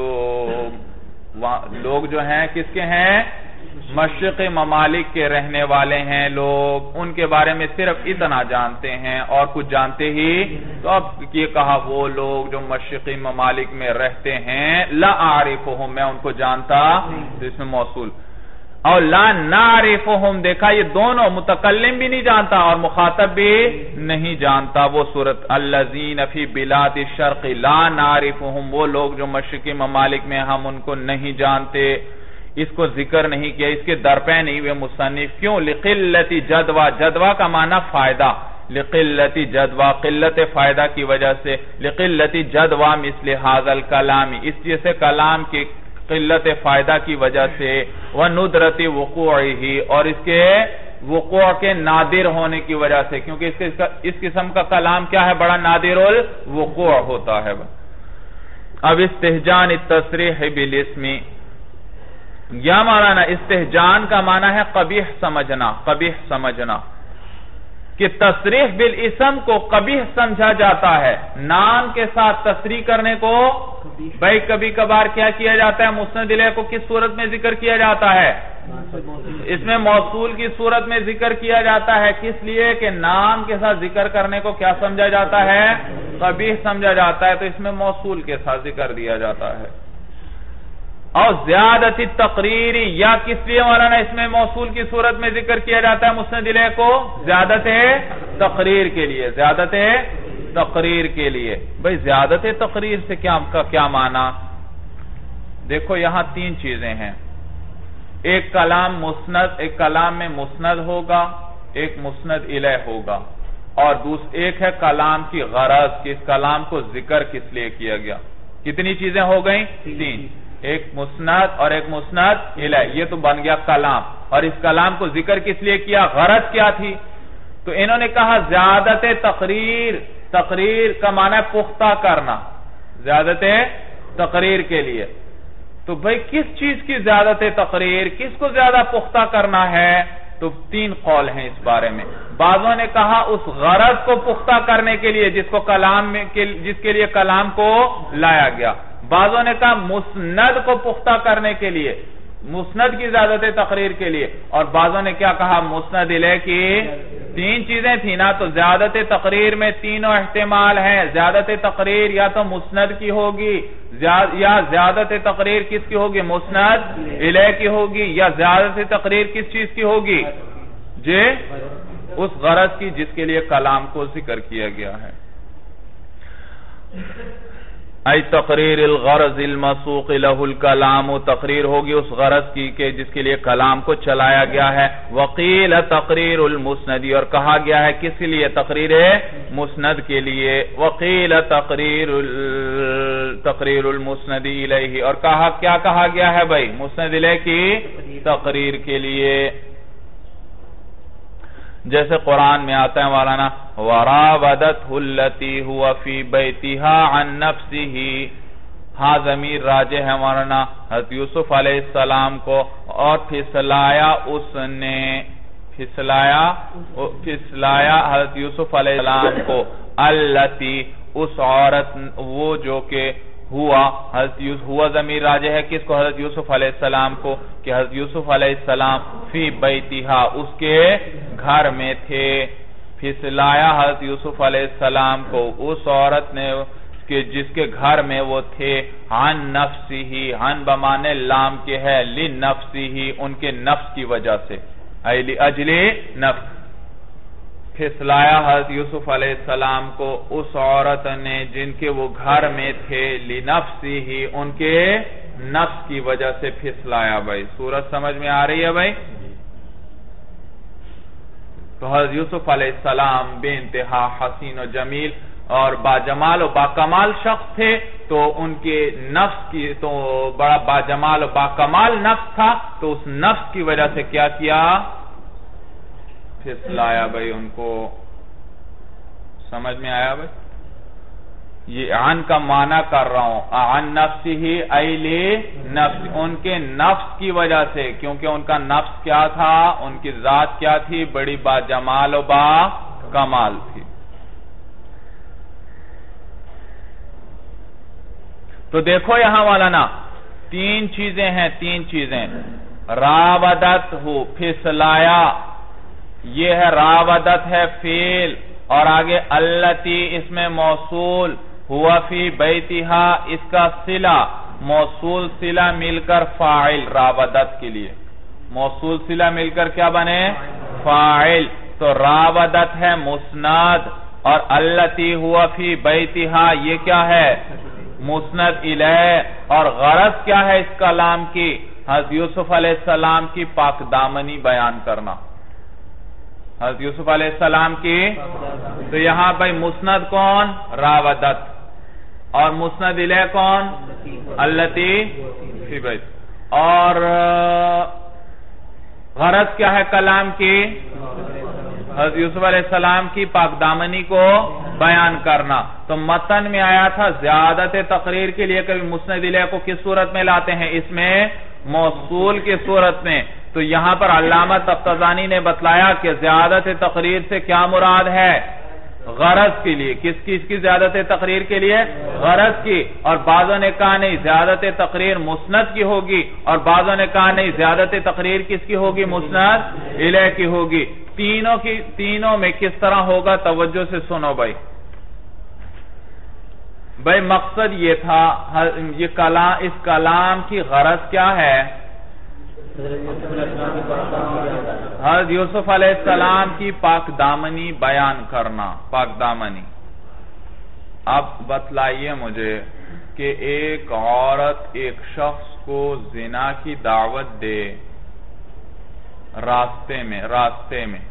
لوگ جو ہیں کس کے ہیں؟ مشرقی ممالک کے رہنے والے ہیں لوگ. ان کے بارے میں صرف اتنا جانتے ہیں اور کچھ جانتے ہی. تو اب یہ کہا وہ لوگ جو مشرقی ممالک میں رہتے ہیں لا اعرفہم میں ان کو جانتا. تو اس میں موصول. اور لا نعرفہم دیکھا یہ دونوں متکلم بھی نہیں جانتا اور مخاطب بھی نہیں جانتا. وہ صورت الذین فی بلاد الشرق لا نعرفہم وہ لوگ جو مشرقی ممالک میں ہم ان کو نہیں جانتے. اس کو ذکر نہیں کیا اس کے درپے نہیں ہوئے مصنف. کیوں؟ لقلت جدوہ. جدوہ کا معنی فائدہ. لقلت جدوہ قلت فائدہ کی وجہ سے. لقلت جدوہ مثل هذا الکلام اس جیسے کلام کی قلت فائدہ کی وجہ سے. وندرت وقوعہ اور اس کے وقوع کے نادر ہونے کی وجہ سے کیونکہ اس, کے اس قسم کا کلام کیا ہے؟ بڑا نادر الوقوع ہوتا ہے. اب استہجان التصریح بالاسم یا مولانا استہجان کا معنی ہے قبیح سمجھنا. قبیح سمجھنا کہ تصریح بالاسم کو قبیح سمجھا جاتا ہے. نام کے ساتھ تصریح کرنے کو بھائی کبھی کبھار کیا کیا جاتا ہے؟ مسند الیہ کو کس صورت میں ذکر کیا جاتا ہے؟ اس میں موصول کی صورت میں ذکر کیا جاتا ہے. کس لیے کہ نام کے ساتھ ذکر کرنے کو کیا سمجھا جاتا ہے؟ قبیح سمجھا جاتا ہے. تو اس میں موصول کے ساتھ ذکر دیا جاتا ہے. اور زیادت تقریر یا کس لیے مولانا اس میں موصول کی صورت میں ذکر کیا جاتا ہے مسند الیہ کو؟ زیادت تقریر کے لیے. زیادت تقریر کے لیے. بھئی زیادت تقریر سے کیا کا کیا معنی؟ دیکھو یہاں تین چیزیں ہیں. ایک کلام مسند ایک کلام میں مسند ہوگا ایک مسند الیہ ہوگا اور دوسرا ایک ہے کلام کی غرض کہ اس کلام کو ذکر کس لیے کیا گیا. کتنی چیزیں ہو گئیں؟ تین. ایک مسند اور ایک مسند الیہ. یہ تو بن گیا کلام. اور اس کلام کو ذکر کس لیے کیا؟ غرض کیا تھی؟ تو انہوں نے کہا زیادت تقریر. تقریر کا معنی ہے پختہ کرنا. زیادت تقریر کے لیے. تو بھئی کس چیز کی زیادت تقریر؟ کس کو زیادہ پختہ کرنا ہے؟ تو تین قول ہیں اس بارے میں. بعضوں نے کہا اس غرض کو پختہ کرنے کے لیے جس کو کلام میں جس کے لیے کلام کو لایا گیا. بعضوں نے کہا مسند کو پختہ کرنے کے لیے مسند کی زیادت تقریر کے لیے. اور بعضوں نے کیا کہا؟ مسند الیہ کی. تین چیزیں تھیں نا. تو زیادت تقریر میں تینوں احتمال ہیں. زیادت تقریر یا تو مسند کی ہوگی یا زیادت تقریر کس کی ہوگی؟ مسند الیہ کی ہوگی. یا زیادت تقریر کس چیز کی ہوگی؟ جی اس غرض کی جس کے لیے کلام کو ذکر کیا گیا ہے. ای تقریر الغرض المسوق له الکلام. تقریر ہوگی اس غرض کی کہ جس کے لیے کلام کو چلایا گیا ہے. وقیل تقریر المسند اور کہا گیا ہے کس لیے؟ تقریر مسند کے لیے. وقیل تقریر تقریر المسند الیہ اور کہا کیا کہا گیا ہے بھائی؟ مسند الیہ کی تقریر کے لیے. جیسے قرآن میں آتا ہے مولانا وَرَاوَدَتْهُ الَّتِي هُوَ فِي بَيْتِهَا عَن نَفْسِهِ. ہاں ضمیر راجع ہے مولانا حضرت یوسف علیہ السلام کو. اور پھسلایا اس نے پھسلایا پھسلایا حضرت یوسف علیہ السلام کو. الَّتِي اس عورت وہ جو کہ ہوا حضرت یوسف ہوا ضمیر راجع ہے کس کو؟ حضرت یوسف علیہ السلام کو. کہ حضرت یوسف علیہ السلام فی بیتہا اس کے گھر میں تھے. پھسلایا حضرت یوسف علیہ السلام کو اس عورت نے کہ جس کے گھر میں وہ تھے. عن نفسہ عن بمانے لام کے ہے لنفسہ ان کے نفس کی وجہ سے. ای لاجل نفس. پھسلایا حضرت یوسف علیہ السلام کو اس عورت نے جن کے وہ گھر میں تھے لنفسہ ان کے نفس کی وجہ سے پھسلایا. بھائی سورت سمجھ میں آ رہی ہے بھائی؟ تو حضرت یوسف علیہ السلام بے انتہا حسین و جمیل اور باجمال و باکمال شخص تھے. تو ان کے نفس کی تو بڑا باجمال و باکمال نفس تھا. تو اس نفس کی وجہ سے کیا کیا؟ پھسلایا بھائی ان کو. سمجھ میں آیا بھائی؟ یہ عن کا معنی کر رہا ہوں، عن نفسہ ای لنفس، ان کے نفس کی وجہ سے، کیونکہ ان کا نفس کیا تھا، ان کی ذات کیا تھی، بڑی با جمال و با کمال تھی۔ تو دیکھو یہاں والا نا تین چیزیں ہیں، تین چیزیں، راودت ہو، پھسلایا، یہ ہے راودت ہے فعل، اور آگے اللتی اس میں موصول، ہوا فی بیتہا اس کا صلہ، موصول صلہ مل کر فاعل راودت کے لیے، موصول صلہ مل کر کیا بنے، فاعل، تو راودت ہے مسند، اور اللتی ہوا فی بیتہا یہ کیا ہے، مسند الیہ، اور غرض کیا ہے اس کلام کی، حضرت یوسف علیہ السلام کی پاک دامنی بیان کرنا، حضرت یوسف علیہ السلام کی، تو یہاں بھائی مسند کون، راودت، اور مسند الیہ کون، اللتی فی بیت، اور غرض کیا ہے کلام کی، حضرت یوسف علیہ السلام کی پاک دامنی کو بیان کرنا۔ تو متن میں آیا تھا زیادت تقریر کے لیے کبھی مسند الیہ کو کس صورت میں لاتے ہیں، اس میں موصول کی صورت میں، تو یہاں پر علامہ تفتزانی نے بتلایا کہ زیادت تقریر سے کیا مراد ہے، غرض کے لیے، کس کی اس کی زیادت تقریر کے لیے، غرض کی، اور بعضوں نے کہا نہیں زیادت تقریر مسند کی ہوگی، اور بعضوں نے کہا نہیں زیادت تقریر کس کی ہوگی، مسند الیہ کی ہوگی، تینوں کی تینوں میں کس طرح ہوگا، توجہ سے سنو بھائی۔ بھائی مقصد یہ تھا، یہ کلام، اس کلام کی غرض کیا ہے، حضرت یوسف علیہ السلام کی پاک دامنی بیان کرنا، پاک دامنی۔ اب بتلائیے مجھے کہ ایک عورت ایک شخص کو زنا کی دعوت دے راستے میں راستے میں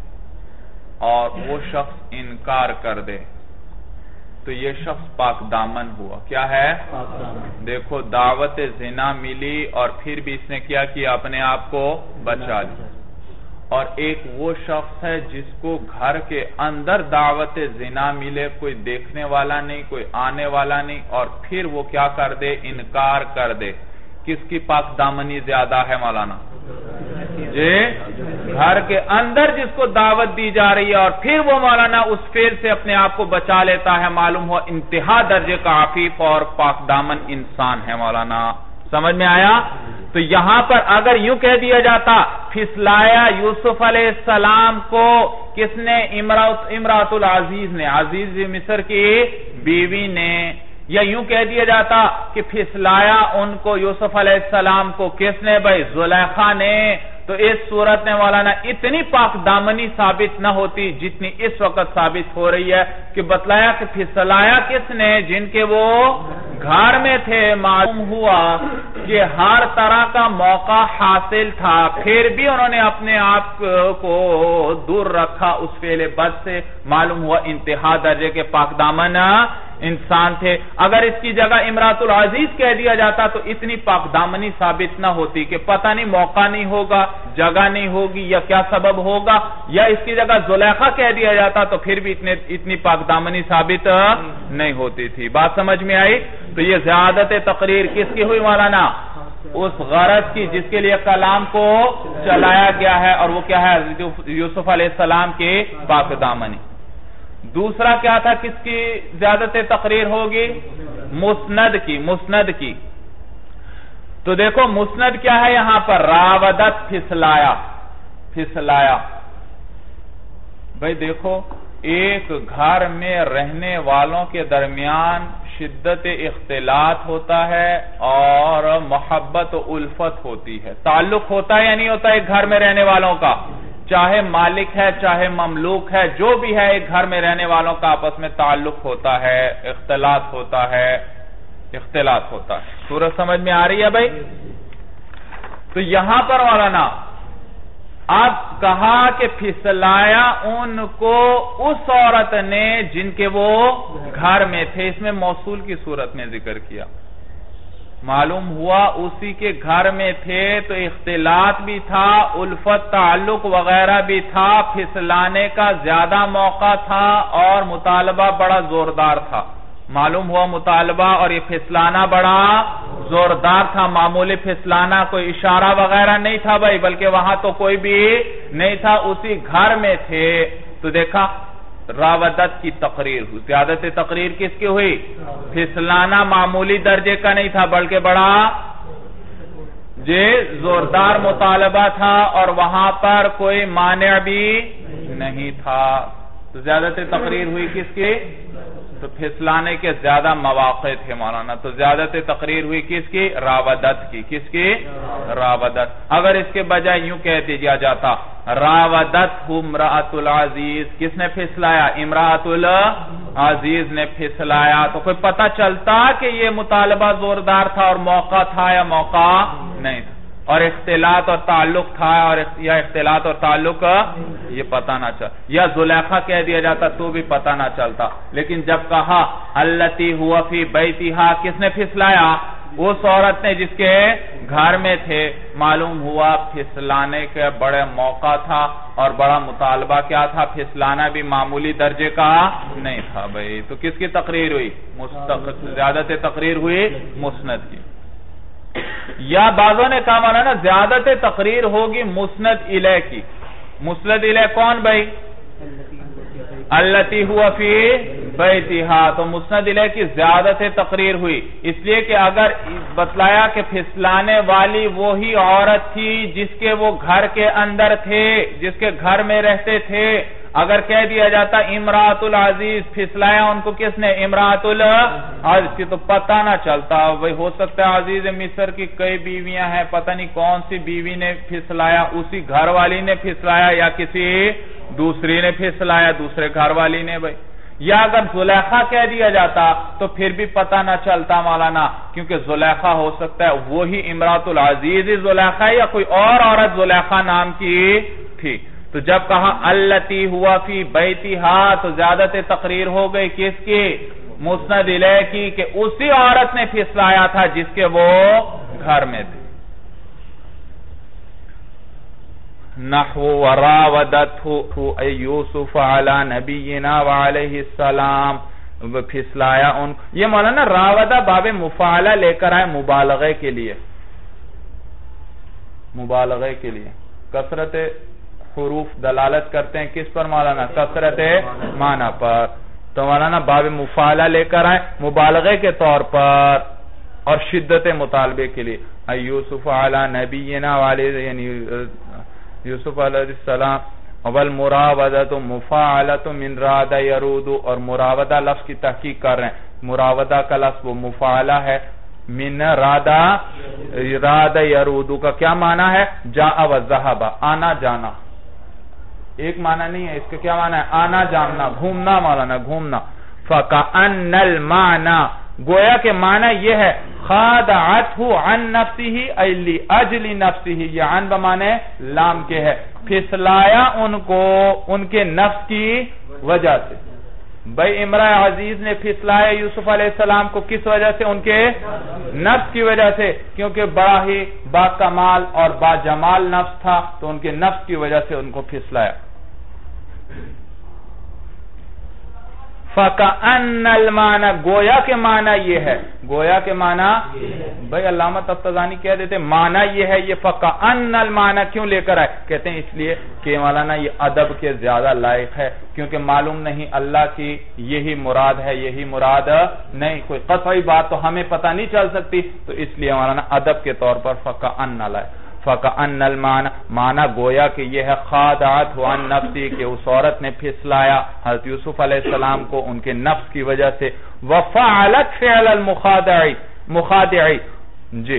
اور وہ شخص انکار کر دے، تو یہ شخص پاک دامن ہوا، کیا ہے، دیکھو دعوت زنا ملی اور پھر بھی اس نے کیا کیا، اپنے آپ کو بچا لیا۔ اور ایک وہ شخص ہے جس کو گھر کے اندر دعوت زنا ملے، کوئی دیکھنے والا نہیں، کوئی آنے والا نہیں، اور پھر وہ کیا کر دے، انکار کر دے، کس کی پاک دامنی زیادہ ہے مولانا، جی گھر کے اندر جس کو دعوت دی جا رہی ہے اور پھر وہ مولانا اس فعل سے اپنے آپ کو بچا لیتا ہے، معلوم ہوا انتہا درجے کا عفیف اور پاک دامن انسان ہے مولانا، سمجھ میں آیا؟ تو یہاں پر اگر یوں کہہ دیا جاتا پھسلایا یوسف علیہ السلام کو کس نے، امراۃ العزیز نے، عزیز مصر کی بیوی نے، یا یوں کہہ دیا جاتا کہ پھسلایا ان کو یوسف علیہ السلام کو کس نے، بھائی زلیخا نے، تو اس صورت میں مولانا اتنی پاک دامنی ثابت نہ ہوتی جتنی اس وقت ثابت ہو رہی ہے کہ بتلایا کہ پھسلایا کس نے، جن کے وہ گھر میں تھے، معلوم ہوا کہ ہر طرح کا موقع حاصل تھا، پھر بھی انہوں نے اپنے آپ کو دور رکھا اس فعل بد سے، معلوم ہوا انتہا درجے کے پاک دامن انسان تھے۔ اگر اس کی جگہ امراۃ العزیز کہہ دیا جاتا تو اتنی پاک دامنی ثابت نہ ہوتی، کہ پتہ نہیں موقع نہیں ہوگا، جگہ نہیں ہوگی، یا کیا سبب ہوگا، یا اس کی جگہ زلیخا کہہ دیا جاتا تو پھر بھی اتنے اتنی پاک دامنی ثابت نہیں ہوتی تھی۔ بات سمجھ میں آئی؟ تو یہ زیادت تقریر کس کی ہوئی مولانا، اس غرض کی جس کے لیے کلام کو چلایا گیا ہے، اور وہ کیا ہے، یوسف علیہ السلام کی پاک دامنی۔ دوسرا کیا تھا، کس کی زیادت تقریر ہوگی، مسند کی، مسند کی۔ تو دیکھو مسند کیا ہے یہاں پر، راودت، پھسلایا، پھسلایا۔ بھئی دیکھو ایک گھر میں رہنے والوں کے درمیان شدت اختلاط ہوتا ہے اور محبت و الفت ہوتی ہے، تعلق ہوتا ہے یا نہیں ہوتا ایک گھر میں رہنے والوں کا، چاہے مالک ہے چاہے مملوک ہے، جو بھی ہے ایک گھر میں رہنے والوں کا آپس میں تعلق ہوتا ہے، اختلاط ہوتا ہے، اختلاط ہوتا ہے۔ سورج سمجھ میں آ رہی ہے بھائی؟ تو یہاں پر مولانا اب کہا کہ پھسلایا ان کو اس عورت نے جن کے وہ گھر میں تھے، اس میں موصول کی صورت میں ذکر کیا، معلوم ہوا اسی کے گھر میں تھے تو اختلاط بھی تھا، الفت تعلق وغیرہ بھی تھا، پھسلانے کا زیادہ موقع تھا اور مطالبہ بڑا زوردار تھا، معلوم ہوا مطالبہ اور یہ پھسلانا بڑا زوردار تھا، معمولی پھسلانا، کوئی اشارہ وغیرہ نہیں تھا بھائی، بلکہ وہاں تو کوئی بھی نہیں تھا، اسی گھر میں تھے۔ تو دیکھا راودت کی تقریر ہوئی، زیادت تقریر کس کی ہوئی؟ پھسلانا معمولی درجے کا نہیں تھا بلکہ بڑا جی زوردار مطالبہ تھا، اور وہاں پر کوئی مانع بھی نہیں تھا۔ تو زیادت تقریر ہوئی کس کی؟ تو پھسلانے کے زیادہ مواقع تھے مولانا، تو زیادت تقریر ہوئی کس کی؟ راودت کی۔ کس کی؟ راودت۔ اگر اس کے بجائے یوں کہہ دیا جاتا راودت امرأۃ العزیز، کس نے پھسلایا؟ امرأۃ العزیز نے پھسلایا، تو کوئی پتہ چلتا کہ یہ مطالبہ زوردار تھا اور موقع تھا یا موقع نہیں تھا، اور اختلاط اور تعلق تھا اور یا اختلاط اور تعلق یہ پتہ نہ چل، یا زلیخا کہہ دیا جاتا تو بھی پتہ نہ چلتا۔ لیکن جب کہا التی ہوا فی بیتہا، کس نے پھسلایا؟ اس عورت نے جس کے گھر میں تھے، معلوم ہوا پھسلانے کے بڑے موقع تھا اور بڑا مطالبہ کیا تھا؟ پھسلانا بھی معمولی درجے کا نہیں تھا بھائی۔ تو کس کی تقریر ہوئی؟ زیادت تقریر ہوئی مسند کی۔ یا بعضوں نے کہا مولانا زیادت تقریر ہوگی مسند الیہ کی۔ مسند الیہ کون بھائی؟ التی ہوا فی بیتہا، تو مسند الیہ کی زیادت تقریر ہوئی، اس لیے کہ اگر بتلایا کہ پھسلانے والی وہی عورت تھی جس کے وہ گھر کے اندر تھے، جس کے گھر میں رہتے تھے، اگر کہہ دیا جاتا امرأۃ العزیز، پھسلایا ان کو کس نے؟ امرأۃ العزیز کی، تو پتہ نہ چلتا بھئی، ہو سکتا ہے عزیز مصر کی کئی بیویاں ہیں، پتہ نہیں کون سی بیوی نے پھسلایا، اسی گھر والی نے پھسلایا یا کسی دوسری نے پھسلایا، دوسرے گھر والی نے بھئی۔ یا اگر زلیخا کہہ دیا جاتا تو پھر بھی پتہ نہ چلتا مولانا، کیونکہ زلیخا ہو سکتا ہے وہی امرأۃ العزیز زلیخا یا کوئی اور عورت زلیخا نام کی تھی۔ تو جب کہا التی ہوا فی بیتہا، تو زیادت تقریر ہو گئی کس کی؟ مسند الیہ کی، کہ اسی عورت نے پھسلایا تھا جس کے وہ گھر میں تھے۔ نحو وراودته یوسف علی نبینا وعلیہ السلام، پھسلایا ان، یہ مولانا راودہ باب مفاعلہ لے کر آئے مبالغے کے لیے، مبالغے کے لیے۔ کثرت حروف دلالت کرتے ہیں کس پر مولانا؟ کثرت معنی پر، تو مولانا باب مفاعلہ لے کر آئے مبالغے کے طور پر اور شدت مطالبے کے لیے۔ یوسف علی نبینا وعلیہ، یعنی یوسف علیہ السلام، والمراودۃ مفاعلۃ من راد یرود، اور مراودہ لفظ کی تحقیق کر رہے ہیں، مراودہ کا لفظ وہ مفاعلہ ہے، من رادا، راد یرود کا کیا معنی ہے؟ جاء و ذهب، آنا جانا، ایک معنی نہیں ہے اس کا، کیا معنی ہے؟ آنا جاننا، گھومنا مولانا، گھومنا۔ فَكَأَنَّ الْمَعْنَى، گویا کہ معنی یہ ہے خَادَعَتْهُ عَنْ نَفْسِهِ اَيْ لِأَجْلِ نَفْسِهِ، یہ عن بمعنی لام کے ہے، پھسلایا ان کو ان کے نفس کی وجہ سے۔ بھئی امرأ عزیز نے پھسلایا یوسف علیہ السلام کو کس وجہ سے؟ ان کے نفس کی وجہ سے، کیونکہ بڑا ہی با کمال اور با جمال نفس تھا، تو ان کے نفس کی وجہ سے ان کو پھسلایا۔ فَكَأَنَّ الْمَعْنَى، گویا کے معنی یہ ہے، گویا کے معنی، بھئی علامہ تفتزانی کہہ دیتے معنی یہ ہے، یہ فَكَأَنَّ الْمَعْنَى کیوں لے کر آئے؟ کہتے ہیں اس لیے کہ مولانا یہ ادب کے زیادہ لائق ہے، کیونکہ معلوم نہیں اللہ کی یہی مراد ہے، یہی مراد نہیں، کوئی قطعی بات تو ہمیں پتہ نہیں چل سکتی، تو اس لیے مولانا ادب کے طور پر فَكَأَنَّ لائے۔ فَكَأَنَّ الْمَعْنَى، معنی گویا کہ یہ ہے خَادَعَتْهُ عَنْ نَفْسِهِ، کہ اس عورت نے پھسلایا حضرت یوسف علیہ السلام کو ان کے نفس کی وجہ سے۔ وَفَعَلَتْ فِعْلَ الْمُخَادِعِ، مخادعی، جی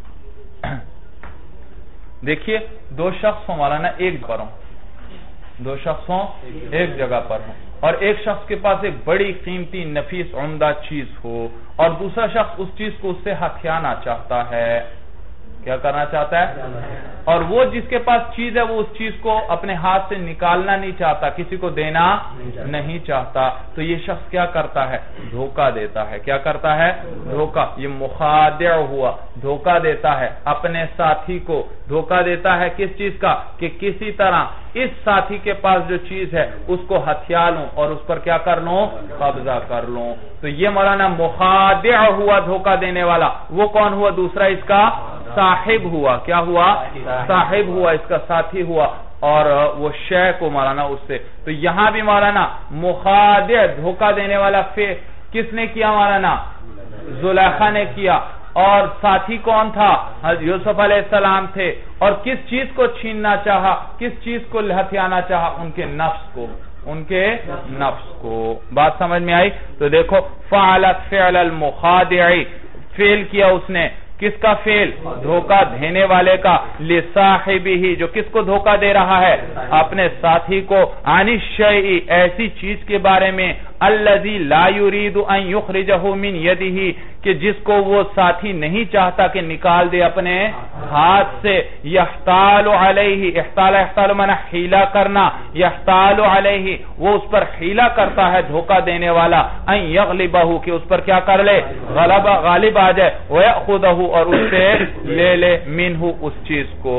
دیکھیے دو شخص ہوں مولانا ایک پر ہوں، دو شخص ہوں ایک جگہ پر ہوں، اور ایک شخص کے پاس ایک بڑی قیمتی نفیس عمدہ چیز ہو، اور دوسرا شخص اس چیز کو اس سے ہتھیانا چاہتا ہے، کیا کرنا چاہتا ہے؟ اور وہ جس کے پاس چیز ہے وہ اس چیز کو اپنے ہاتھ سے نکالنا نہیں چاہتا، کسی کو دینا نہیں چاہتا، تو یہ شخص کیا کرتا ہے؟ دھوکہ دیتا ہے۔ کیا کرتا ہے؟ دھوکہ۔ یہ مخادع ہوا، دھوکہ دیتا ہے اپنے ساتھی کو۔ دھوکہ دیتا ہے کس چیز کا؟ کہ کسی طرح اس ساتھی کے پاس جو چیز ہے اس کو ہتھیا لوں اور اس پر کیا کر لوں؟ قبضہ کر لوں۔ تو یہ مولانا مخادع ہوا، دھوکہ دینے والا۔ وہ کون ہوا؟ دوسرا اس کا صاحب ہوا۔ کیا ہوا؟ صاحب ہوا، اس کا ساتھی ہوا، اور وہ شے کو مولانا اس سے۔ تو یہاں بھی مولانا مخادع، دھوکہ دینے والا فعل کس نے کیا مولانا؟ زلیخا نے کیا۔ اور ساتھی کون تھا؟ حضرت یوسف علیہ السلام تھے۔ اور کس چیز کو چھیننا چاہا؟ کس چیز کو ہتھیانا چاہا؟ ان کے نفس کو، ان کے نفس کو۔ بات سمجھ میں آئی؟ تو دیکھو فعلت فعل المخادع، فعل کیا اس نے، کس کا فعل؟ دھوکہ دینے والے کا، لصاحبہ، جو کس کو دھوکہ دے رہا ہے؟ اپنے ساتھی کو، عن الشیء، ایسی چیز کے بارے میں، الذی لا یرید ان یخرجہ من یدہ، کہ جس کو وہ ساتھی نہیں چاہتا کہ نکال دے اپنے ہاتھ سے، یحتال علیہ، احتال احتال معنی حیلہ کرنا، یحتال علیہ، وہ اس پر حیلہ کرتا ہے دھوکہ دینے والا، ان یغلبہ، کہ اس پر کیا کر لے؟ غلب غالب آ جائے، ویأخذہ، اور اس سے لے لے، منہ، اس چیز کو،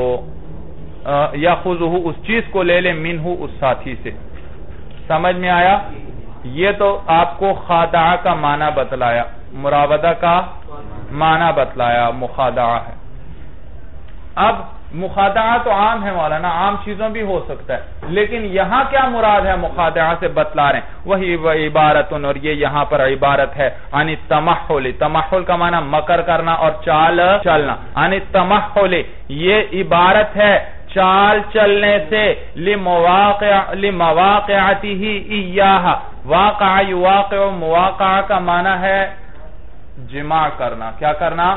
یأخذہ، اس چیز کو لے لے، منہ، اس ساتھی سے۔ سمجھ میں آیا؟ یہ تو آپ کو خادعہ کا معنی بتلایا، مراودہ کا معنی بتلایا، مخادعہ ہے۔ اب مخادعہ تو عام ہے مولانا، عام چیزوں بھی ہو سکتا ہے، لیکن یہاں کیا مراد ہے مخادعہ سے بتلا رہے ہیں؟ وہی وہ عبارت، اور یہ یہاں پر عبارت ہے عن التمحل۔ تمحل کا معنی مکر کرنا اور چال چلنا۔ عن التمحل، یہ عبارت ہے چال چلنے سے، لمواقع لمواقعته ایاہ، واقع یواقع، مواقع کا معنی ہے جمع کرنا۔ کیا کرنا؟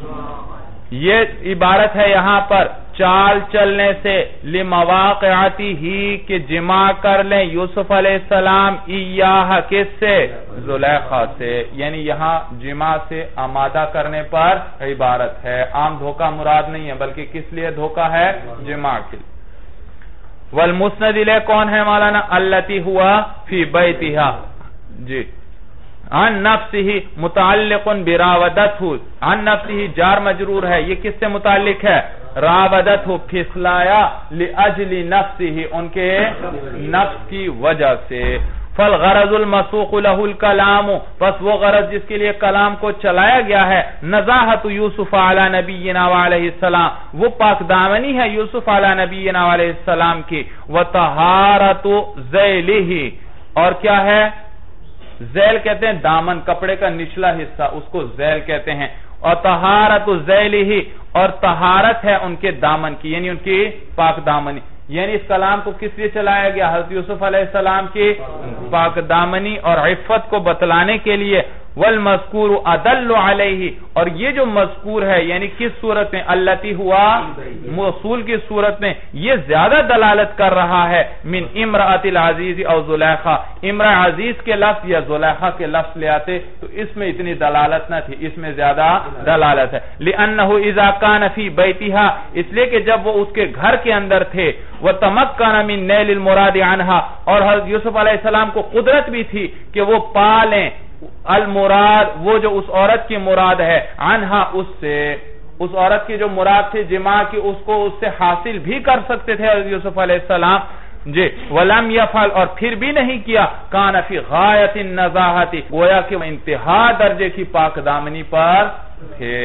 یہ عبارت ہے یہاں پر چال چلنے سے، لمواقعته، کہ جمع کر لیں یوسف علیہ السلام، ایاہ، کس سے؟ زلیخا سے، یعنی یہاں جمع سے آمادہ کرنے پر عبارت ہے، عام دھوکہ مراد نہیں ہے، بلکہ کس لیے دھوکہ ہے؟ جمع کے لیے۔ والمسند الیہ کون ہے مولانا؟ التی ہوا فی بیتہا، جی، عن نفسه متعلق براودته، عن نفسه جار مجرور ہے، یہ کس سے متعلق ہے؟ راودته، پھسلایا، لأجل نفسه، ان کے نفس کی وجہ سے۔ فالغرض المسوق له الکلام، پس وہ غرض جس کے لیے کلام کو چلایا گیا ہے، نزاحت یوسف علی نبینا علیہ السلام، وہ پاک دامنی ہے یوسف علی نبینا علیہ السلام کی، وطہارت ذیلہ، اور کیا ہے؟ ذیل کہتے ہیں دامن، کپڑے کا نچلا حصہ، اس کو ذیل کہتے ہیں، اور طہارت ذیلہ، اور طہارت ہے ان کے دامن کی، یعنی ان کی پاک دامنی، یعنی اس کلام کو کس لیے چلایا گیا؟ حضرت یوسف علیہ السلام کی پاک دامنی اور عفت کو بتلانے کے لیے۔ والمذکور ادل علیہ، اور یہ جو مذکور ہے یعنی کس صورت میں؟ التی ہوا، موصول کی صورت میں، یہ زیادہ دلالت کر رہا ہے من امرأۃ العزیز او زلیخا، امرأ عزیز کے لفظ یا زلیخا کے لفظ لے آتے تو اس میں اتنی دلالت نہ تھی، اس میں زیادہ دلالت ہے۔ لأنہ اذا کان فی بیتہا، اس لیے کہ جب وہ اس کے گھر کے اندر تھے، وتمکن من نیل المراد عنہا، اور حضرت یوسف علیہ السلام کو قدرت بھی تھی کہ وہ پالیں المراد، وہ جو اس عورت کی مراد ہے، عنہا، اس سے، اس عورت کی جو مراد تھی جماع کی، اس کو اس سے حاصل بھی کر سکتے تھے حضرت یوسف علیہ السلام، جی۔ ولم یفعل، اور پھر بھی نہیں کیا، کان فی غایت النزاہت، گویا کہ وہ انتہا درجے کی پاک دامنی پر تھے۔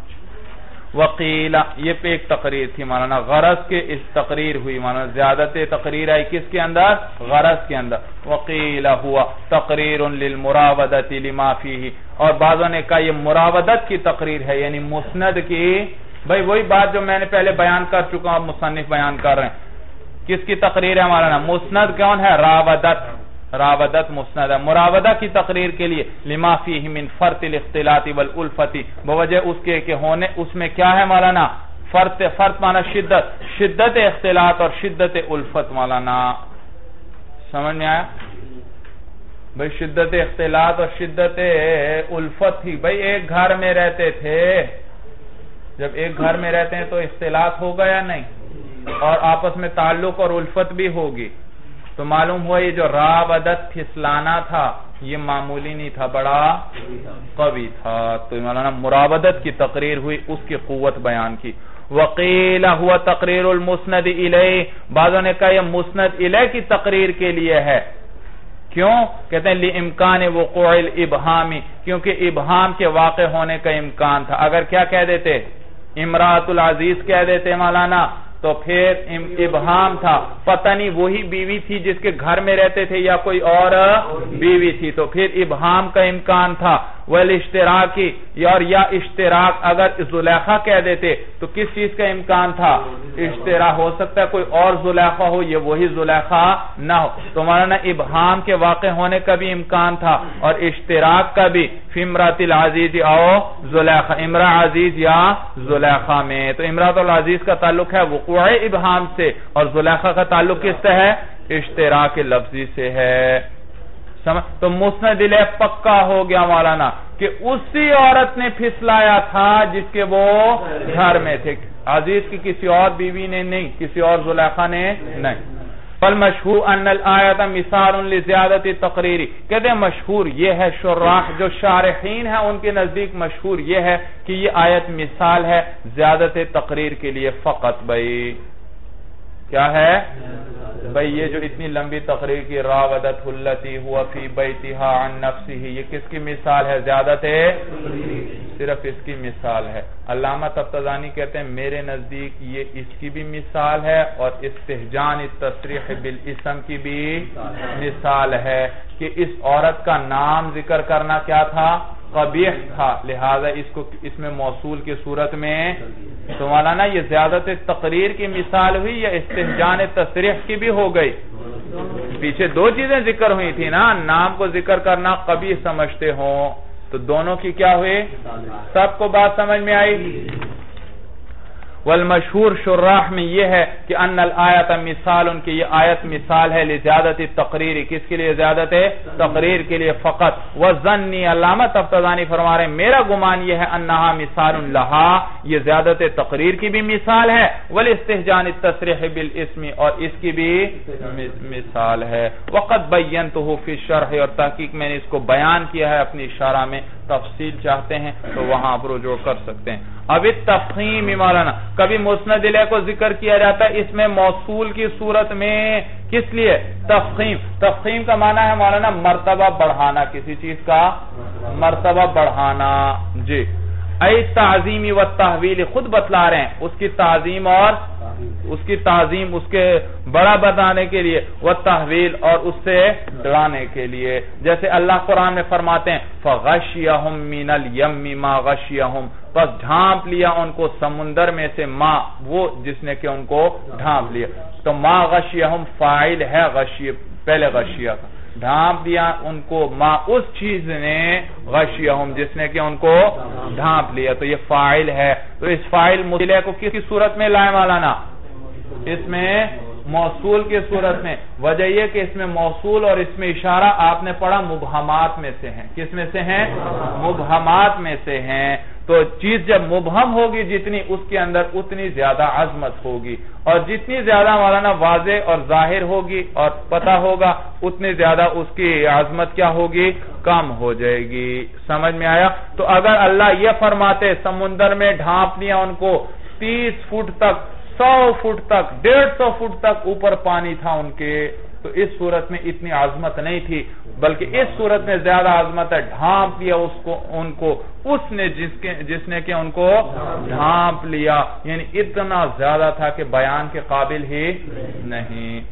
وقیل، یہ پہ ایک تقریر تھی مولانا، غرض کے اس تقریر ہوئی مولانا، زیادت تقریر آئی کس کے اندر؟ غرض کے اندر۔ وقیل ہوا تقریر للمراودت لما فیہ، اور بعضوں نے کہا یہ مراودت کی تقریر ہے، یعنی مسند کی، بھئی وہی بات جو میں نے پہلے بیان کر چکا ہوں، اب مصنف بیان کر رہے ہیں، کس کی تقریر ہے مولانا؟ مسند کون ہے؟ راودت، راودت مسند ہے، مراودہ کی تقریر کے لیے، لما فیہ من فرط الاختلاط والالفت، بوجہ اس کے کہ ہونے اس میں کیا ہے مولانا؟ فرط، فرط مانا شدت، شدت اختلاط اور شدت الفت مولانا، سمجھ میں آیا؟ بھئی شدت اختلاط اور شدت الفت تھی، بھئی ایک گھر میں رہتے تھے، جب ایک گھر میں رہتے ہیں تو اختلاط ہوگا یا نہیں، اور آپس میں تعلق اور الفت بھی ہوگی. تو معلوم ہوا یہ جو راودت پھسلانا تھا یہ معمولی نہیں تھا، بڑا قوی تھا. تو مولانا مراودت کی تقریر ہوئی، اس کی قوت بیان کی. وقیل ہوا تقریر المسند الیہ، بعضوں نے کہا یہ مسند الیہ کی تقریر کے لیے ہے. کیوں؟ کہتے ہیں لِإِمْكَانِ وقوع الابہامی، کیونکہ ابہام کے واقع ہونے کا امکان تھا. اگر کیا کہہ دیتے؟ امراۃ العزیز کہہ دیتے مولانا تو پھر ابہام تھا، پتہ نہیں وہی بیوی تھی جس کے گھر میں رہتے تھے یا کوئی اور بیوی تھی، تو پھر ابہام کا امکان تھا. والاشتراکی، اور یا اشتراک، اگر زلیخا کہہ دیتے تو کس چیز کا امکان تھا؟ اشتراک. ہو سکتا ہے کوئی اور زلیخا ہو، یہ وہی زلیخا نہ ہو. تو مولانا ابہام کے واقع ہونے کا بھی امکان تھا اور اشتراک کا بھی، فی امراۃ العزیز او زلیخا، امرأ عزیز یا زلیخا میں. تو امراۃ العزیز کا تعلق ہے وقوع ابہام سے اور زلیخا کا تعلق کس سے ہے؟ اشتراک لفظی سے ہے. تو مسند الیہ پکا ہو گیا مولانا کہ اسی عورت نے پھسلایا تھا جس کے وہ گھر میں تھے، عزیز کی کسی اور بیوی نے نہیں، کسی اور زلیخا نے نہیں. فالمشہور ان الآیت مثال لزیادت تقریری، کہتے ہیں مشہور یہ ہے، شراح جو شارحین ہیں ان کے نزدیک مشہور یہ ہے کہ یہ آیت مثال ہے زیادت تقریر کے لیے فقط. بھائی کیا ہے بھائی؟ یہ جو اتنی لمبی تقریر کی راودت التی ہوا فی بیتہا عن نفسہ، یہ کس کی مثال ہے؟ زیادت صرف اس کی مثال ہے. علامہ طبطبانی کہتے ہیں میرے نزدیک یہ اس کی بھی مثال ہے اور استہجان التصریح بالاسم کی بھی مثال ہے کہ اس عورت کا نام ذکر کرنا کیا تھا؟ قبیح تھا، لہذا اس کو اس میں موصول کی صورت میں. تو مولانا یہ زیادت تقریر کی مثال ہوئی یا استہجان تصریح کی بھی ہو گئی؟ پیچھے دو چیزیں ذکر ہوئی تھی نا، نام کو ذکر کرنا قبیح سمجھتے ہوں، تو دونوں کی کیا ہوئی؟ سب کو بات سمجھ میں آئی. والمشہور شراح میں یہ ہے کہ ان الآیت مثال، ان کی یہ آیت مثال ہے لزیادت تقریر، کس کے لیے؟ زیادت تقریر کے لیے فقط. وظنی، علامہ طبطبانی فرما رہے ہیں میرا گمان یہ ہے انہا مثال لہا، یہ زیادت تقریر کی بھی مثال ہے، والاستہجان التصریح بالاسم، اور اس کی بھی مثال ہے. وقد بینتہ فی الشرح، اور تحقیق میں نے اس کو بیان کیا ہے اپنی شرح میں. تفصیل چاہتے ہیں تو وہاں آپ رجوع کر سکتے ہیں. اب التفخیم مولانا، کبھی مسند الیہ کو ذکر کیا جاتا ہے اس میں موصول کی صورت میں، کس لیے؟ تفخیم. تفخیم کا معنی ہے مولانا مرتبہ بڑھانا، کسی چیز کا مرتبہ بڑھانا. جی، ای تعظیم و تحویل، خود بتلا رہے ہیں اس کی تعظیم اور اس کی تعظیم، اس کے بڑا بتانے کے لیے، وہ تحویل اور اس سے ڈرانے کے لیے. جیسے اللہ قرآن میں فرماتے ہیں فغشیہم من الیم ما غشیہم، پس ڈھانپ لیا ان کو سمندر میں سے ما، وہ جس نے کہ ان کو ڈھانپ لیا. تو ما غشیہم فاعل ہے غشی، پہلے غشیہ کا، ڈھانپ دیا ان کو ما اس چیز نے، غشیہم جس نے کہ ان کو ڈھانپ لیا، تو یہ فاعل ہے. تو اس فاعل مصلح کو کس کی صورت میں لائے مولانا؟ اس میں موصول کی صورت میں. وجہ یہ کہ اس میں موصول اور اس میں اشارہ آپ نے پڑھا مبہمات میں سے ہیں. کس میں سے ہیں؟ مبہمات میں سے ہیں. تو چیز جب مبہم ہوگی جتنی، اس کے اندر اتنی زیادہ عظمت ہوگی، اور جتنی زیادہ مولانا واضح اور ظاہر ہوگی اور پتہ ہوگا اتنی زیادہ اس کی عظمت کیا ہوگی؟ کم ہو جائے گی. سمجھ میں آیا؟ تو اگر اللہ یہ فرماتے سمندر میں ڈھانپ لیا ان کو، تیس فٹ تک، سو فٹ تک، ڈیڑھ سو فٹ تک اوپر پانی تھا ان کے، تو اس صورت میں اتنی عظمت نہیں تھی، بلکہ اس صورت میں زیادہ عظمت ہے. ڈھانپ لیا اس کو ان کو، اس نے جس کے جس نے کہ ان کو ڈھانپ لیا، یعنی اتنا زیادہ تھا کہ بیان کے قابل ہی نہیں.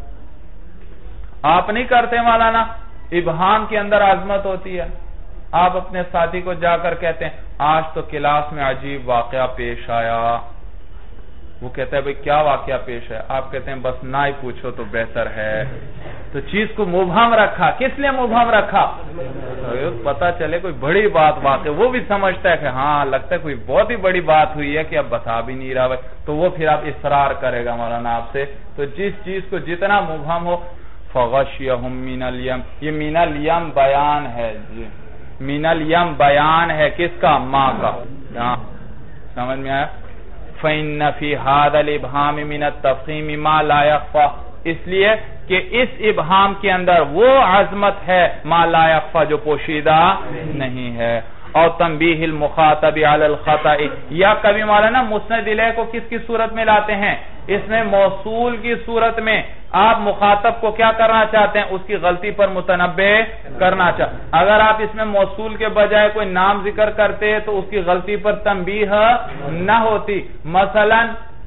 آپ نہیں کرتے مولانا؟ ابہام کے اندر عظمت ہوتی ہے. آپ اپنے ساتھی کو جا کر کہتے ہیں آج تو کلاس میں عجیب واقعہ پیش آیا. وہ کہتا ہے بھئی کیا واقعہ پیش ہے؟ آپ کہتے ہیں بس نہ ہی پوچھو تو بہتر ہے. تو چیز کو مبہم رکھا. کس لیے مبہم رکھا؟ پتا چلے کوئی بڑی بات واقع، وہ بھی سمجھتا ہے کہ ہاں لگتا ہے کوئی بہت ہی بڑی بات ہوئی ہے کہ اب بتا بھی نہیں رہا، تو وہ پھر آپ اصرار کرے گا مولانا آپ سے. تو جس چیز کو جتنا مبہم ہو، فغشیہم من الیم، یہ من الیم بیان ہے. جی، من الیم بیان ہے کس کا؟ ماں کا. سمجھ میں آیا؟ فَإِنَّ فِي هَذَا الْإِبْهَامِ مِنَ التَّفْخِيمِ مَا لَا يَخْفَى، اس لیے کہ اس ابہام کے اندر وہ عظمت ہے ما لا یخفی جو پوشیدہ نہیں ہے. اور تنبیہ المخاطب علی الخطأ، یا کبھی مولانا مسند الیہ کو کس کی صورت میں لاتے ہیں؟ اس میں موصول کی صورت میں آپ مخاطب کو کیا کرنا چاہتے ہیں؟ اس کی غلطی پر متنبہ کرنا چاہتے ہیں. اگر آپ اس میں موصول کے بجائے کوئی نام ذکر کرتے تو اس کی غلطی پر تنبیہ نہ ہوتی. مثلا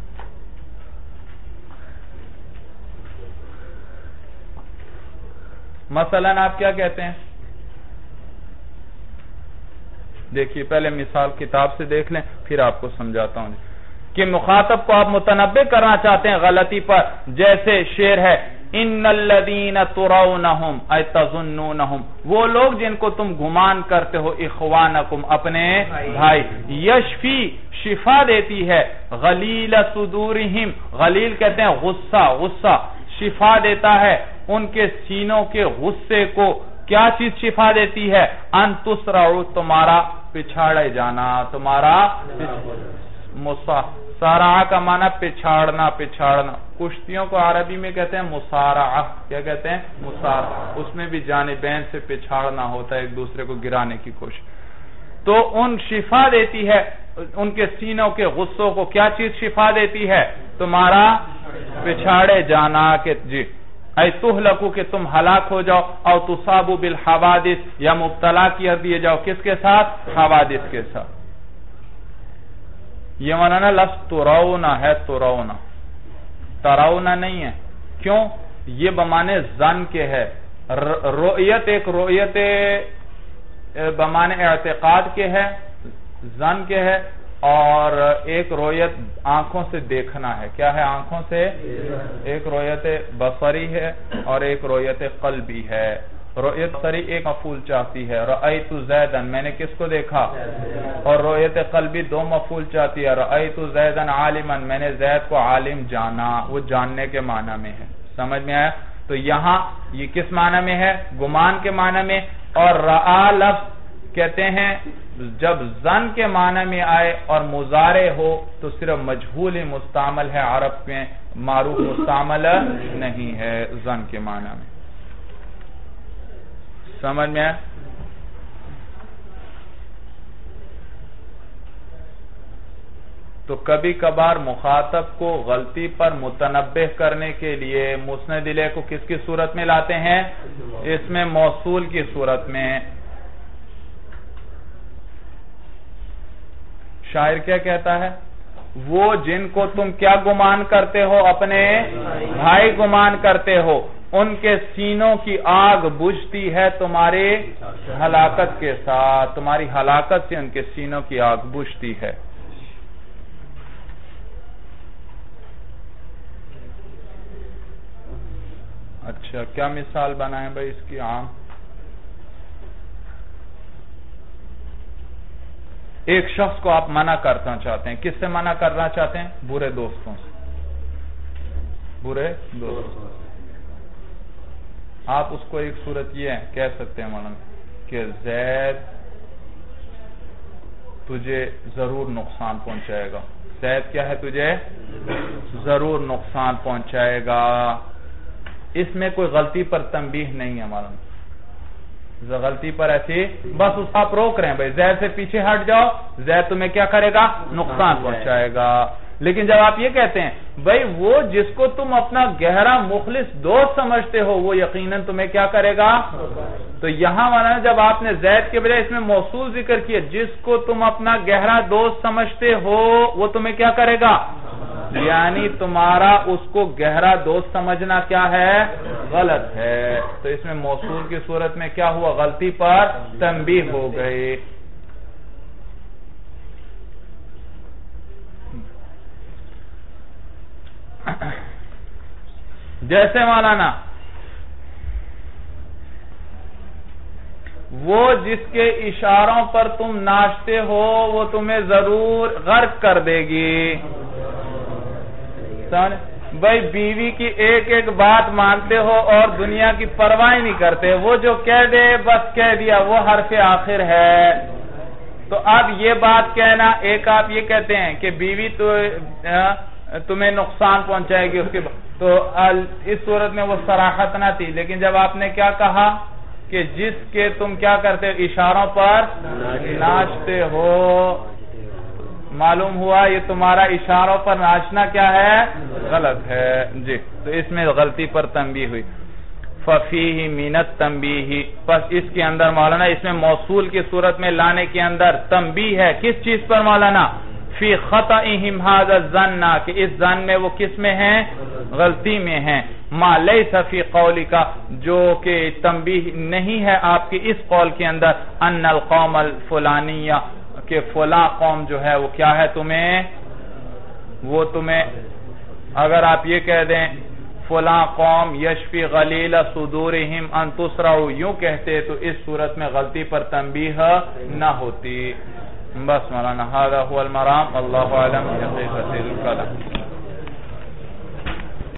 مثلا آپ کیا کہتے ہیں؟ دیکھیے پہلے مثال کتاب سے دیکھ لیں پھر آپ کو سمجھاتا ہوں کہ مخاطب کو آپ متنبہ کرنا چاہتے ہیں غلطی پر. جیسے شعر ہے ان الذین ترونہم ای تظنونہم، وہ لوگ جن کو تم گمان کرتے ہو اخوانکم اپنے بھائی. یشفی شفا دیتی ہے، غلیل صدورہم، غلیل کہتے ہیں غصہ، غصہ شفا دیتا ہے ان کے سینوں کے غصے کو. کیا چیز شفا دیتی ہے؟ ان تسرعوا، تمہارا پچھاڑے جانا، تمہارا مسارعہ کا معنی پچھاڑنا، پچھاڑنا. کشتیوں کو عربی میں کہتے ہیں مسارعہ. کیا کہتے ہیں؟ مسارعہ. اس میں بھی جانبین سے پچھاڑنا ہوتا ہے، ایک دوسرے کو گرانے کی کوشش. تو ان شفا دیتی ہے ان کے سینوں کے غصوں کو. کیا چیز شفا دیتی ہے؟ تمہارا پچھاڑے جانا. کہ جی اے تہلکو کہ تم ہلاک ہو جاؤ، او تصابو بالحوادث یا مبتلا کیا دیے جاؤ. کس کے ساتھ؟ حوادث کے ساتھ. یہ معنی لفظ ترونا ہے، ترونا ترونا نہیں ہے. کیوں؟ یہ بمانے زن کے ہے. رؤیت ایک رؤیت بمانے اعتقاد کے ہے، زن کے ہے، اور ایک رؤیت آنکھوں سے دیکھنا ہے. کیا ہے؟ آنکھوں سے. ایک رؤیت بصری ہے اور ایک رؤیت قلبی ہے. رؤیت بصری ایک مفعول چاہتی ہے، رأیت زیدن، میں نے کس کو دیکھا، اور رؤیت قلبی دو مفعول چاہتی ہے، رأیت زیدن عالما، میں نے زید کو عالم جانا. وہ جاننے کے معنی میں ہے. سمجھ میں آیا؟ تو یہاں یہ کس معنی میں ہے؟ گمان کے معنی میں. اور رآ لفظ کہتے ہیں جب زن کے معنی میں آئے اور مضارع ہو تو صرف مجہول ہی مستعمل ہے، عرب میں معروف مستعمل نہیں ہے زن کے معنی میں. سمجھ میں آئے؟ تو کبھی کبھار مخاطب کو غلطی پر متنبہ کرنے کے لیے مسند الیہ کو کس کی صورت میں لاتے ہیں؟ اس میں موصول کی صورت میں. شاعر کیا کہتا ہے؟ وہ جن کو تم کیا گمان کرتے ہو؟ اپنے بھائی گمان کرتے ہو، ان کے سینوں کی آگ بجھتی ہے تمہاری ہلاکت کے ساتھ. تمہاری ہلاکت سے ان کے سینوں کی آگ بجھتی ہے. اچھا کیا مثال بنائیں بھائی اس کی عام؟ ایک شخص کو آپ منع کرنا چاہتے ہیں. کس سے منع کرنا چاہتے ہیں؟ برے دوستوں سے. برے دوستوں سے. آپ اس کو ایک صورت یہ کہہ سکتے ہیں مولانا کہ زید تجھے ضرور نقصان پہنچائے گا. زید کیا ہے؟ تجھے ضرور نقصان پہنچائے گا. اس میں کوئی غلطی پر تنبیہ نہیں ہے مولانا. غلطی پر ایسی بس اس آپ روک رہے ہیں بھائی زید سے پیچھے ہٹ جاؤ، زید تمہیں کیا کرے گا؟ نقصان پہنچائے گا. لیکن جب آپ یہ کہتے ہیں بھائی وہ جس کو تم اپنا گہرا مخلص دوست سمجھتے ہو وہ یقیناً تمہیں کیا کرے گا، تو یہاں والا جب آپ نے زید کے بجائے اس میں موصول ذکر کیا، جس کو تم اپنا گہرا دوست سمجھتے ہو وہ تمہیں کیا کرے گا، یعنی تمہارا اس کو گہرا دوست سمجھنا کیا ہے، غلط ہے. تو اس میں موصول کی صورت میں کیا ہوا، غلطی پر تنبیہ ہو گئی. جیسے مولانا وہ جس کے اشاروں پر تم ناچتے ہو وہ تمہیں ضرور غرق کر دے گی. بھائی بیوی کی ایک ایک بات مانتے ہو اور دنیا کی پرواہ نہیں کرتے، وہ جو کہہ دے بس کہہ دیا، وہ حرف آخر ہے. تو اب یہ بات کہنا، ایک آپ یہ کہتے ہیں کہ بیوی تو تمہیں نقصان پہنچائے گی، اس کے تو اس صورت میں وہ صراحت نہ تھی، لیکن جب آپ نے کیا کہا کہ جس کے تم کیا کرتے ہو، اشاروں پر ناچتے ہو، معلوم ہوا یہ تمہارا اشاروں پر ناچنا کیا ہے، غلط ہے جی، تو اس میں غلطی پر تنبیہ ہوئی۔ فَفِيهِ مِنَ التَّنْبِيهِ، پس اس کے اندر مولانا اس میں موصول کی صورت میں لانے کے اندر تنبیہ ہے، کس چیز پر مولانا؟ فی خطئہم ھذا الظن، کہ اس ظن میں وہ کس میں ہیں، غلطی میں ہیں، ما لیس فی قولک، جو کہ تنبیہ نہیں ہے آپ کے اس قول کے اندر، ان القوم الفلانیہ، کہ فلاں قوم جو ہے وہ کیا ہے تمہیں، وہ تمہیں اگر آپ یہ کہہ دیں فلاں قوم یشفی غلیل صدورہم ان تسرعوا، یوں کہتے تو اس صورت میں غلطی پر تنبیہ نہ ہوتی۔ بس مولانا ھذا هو المرام، اللہ اعلم بحقیقت الکلام۔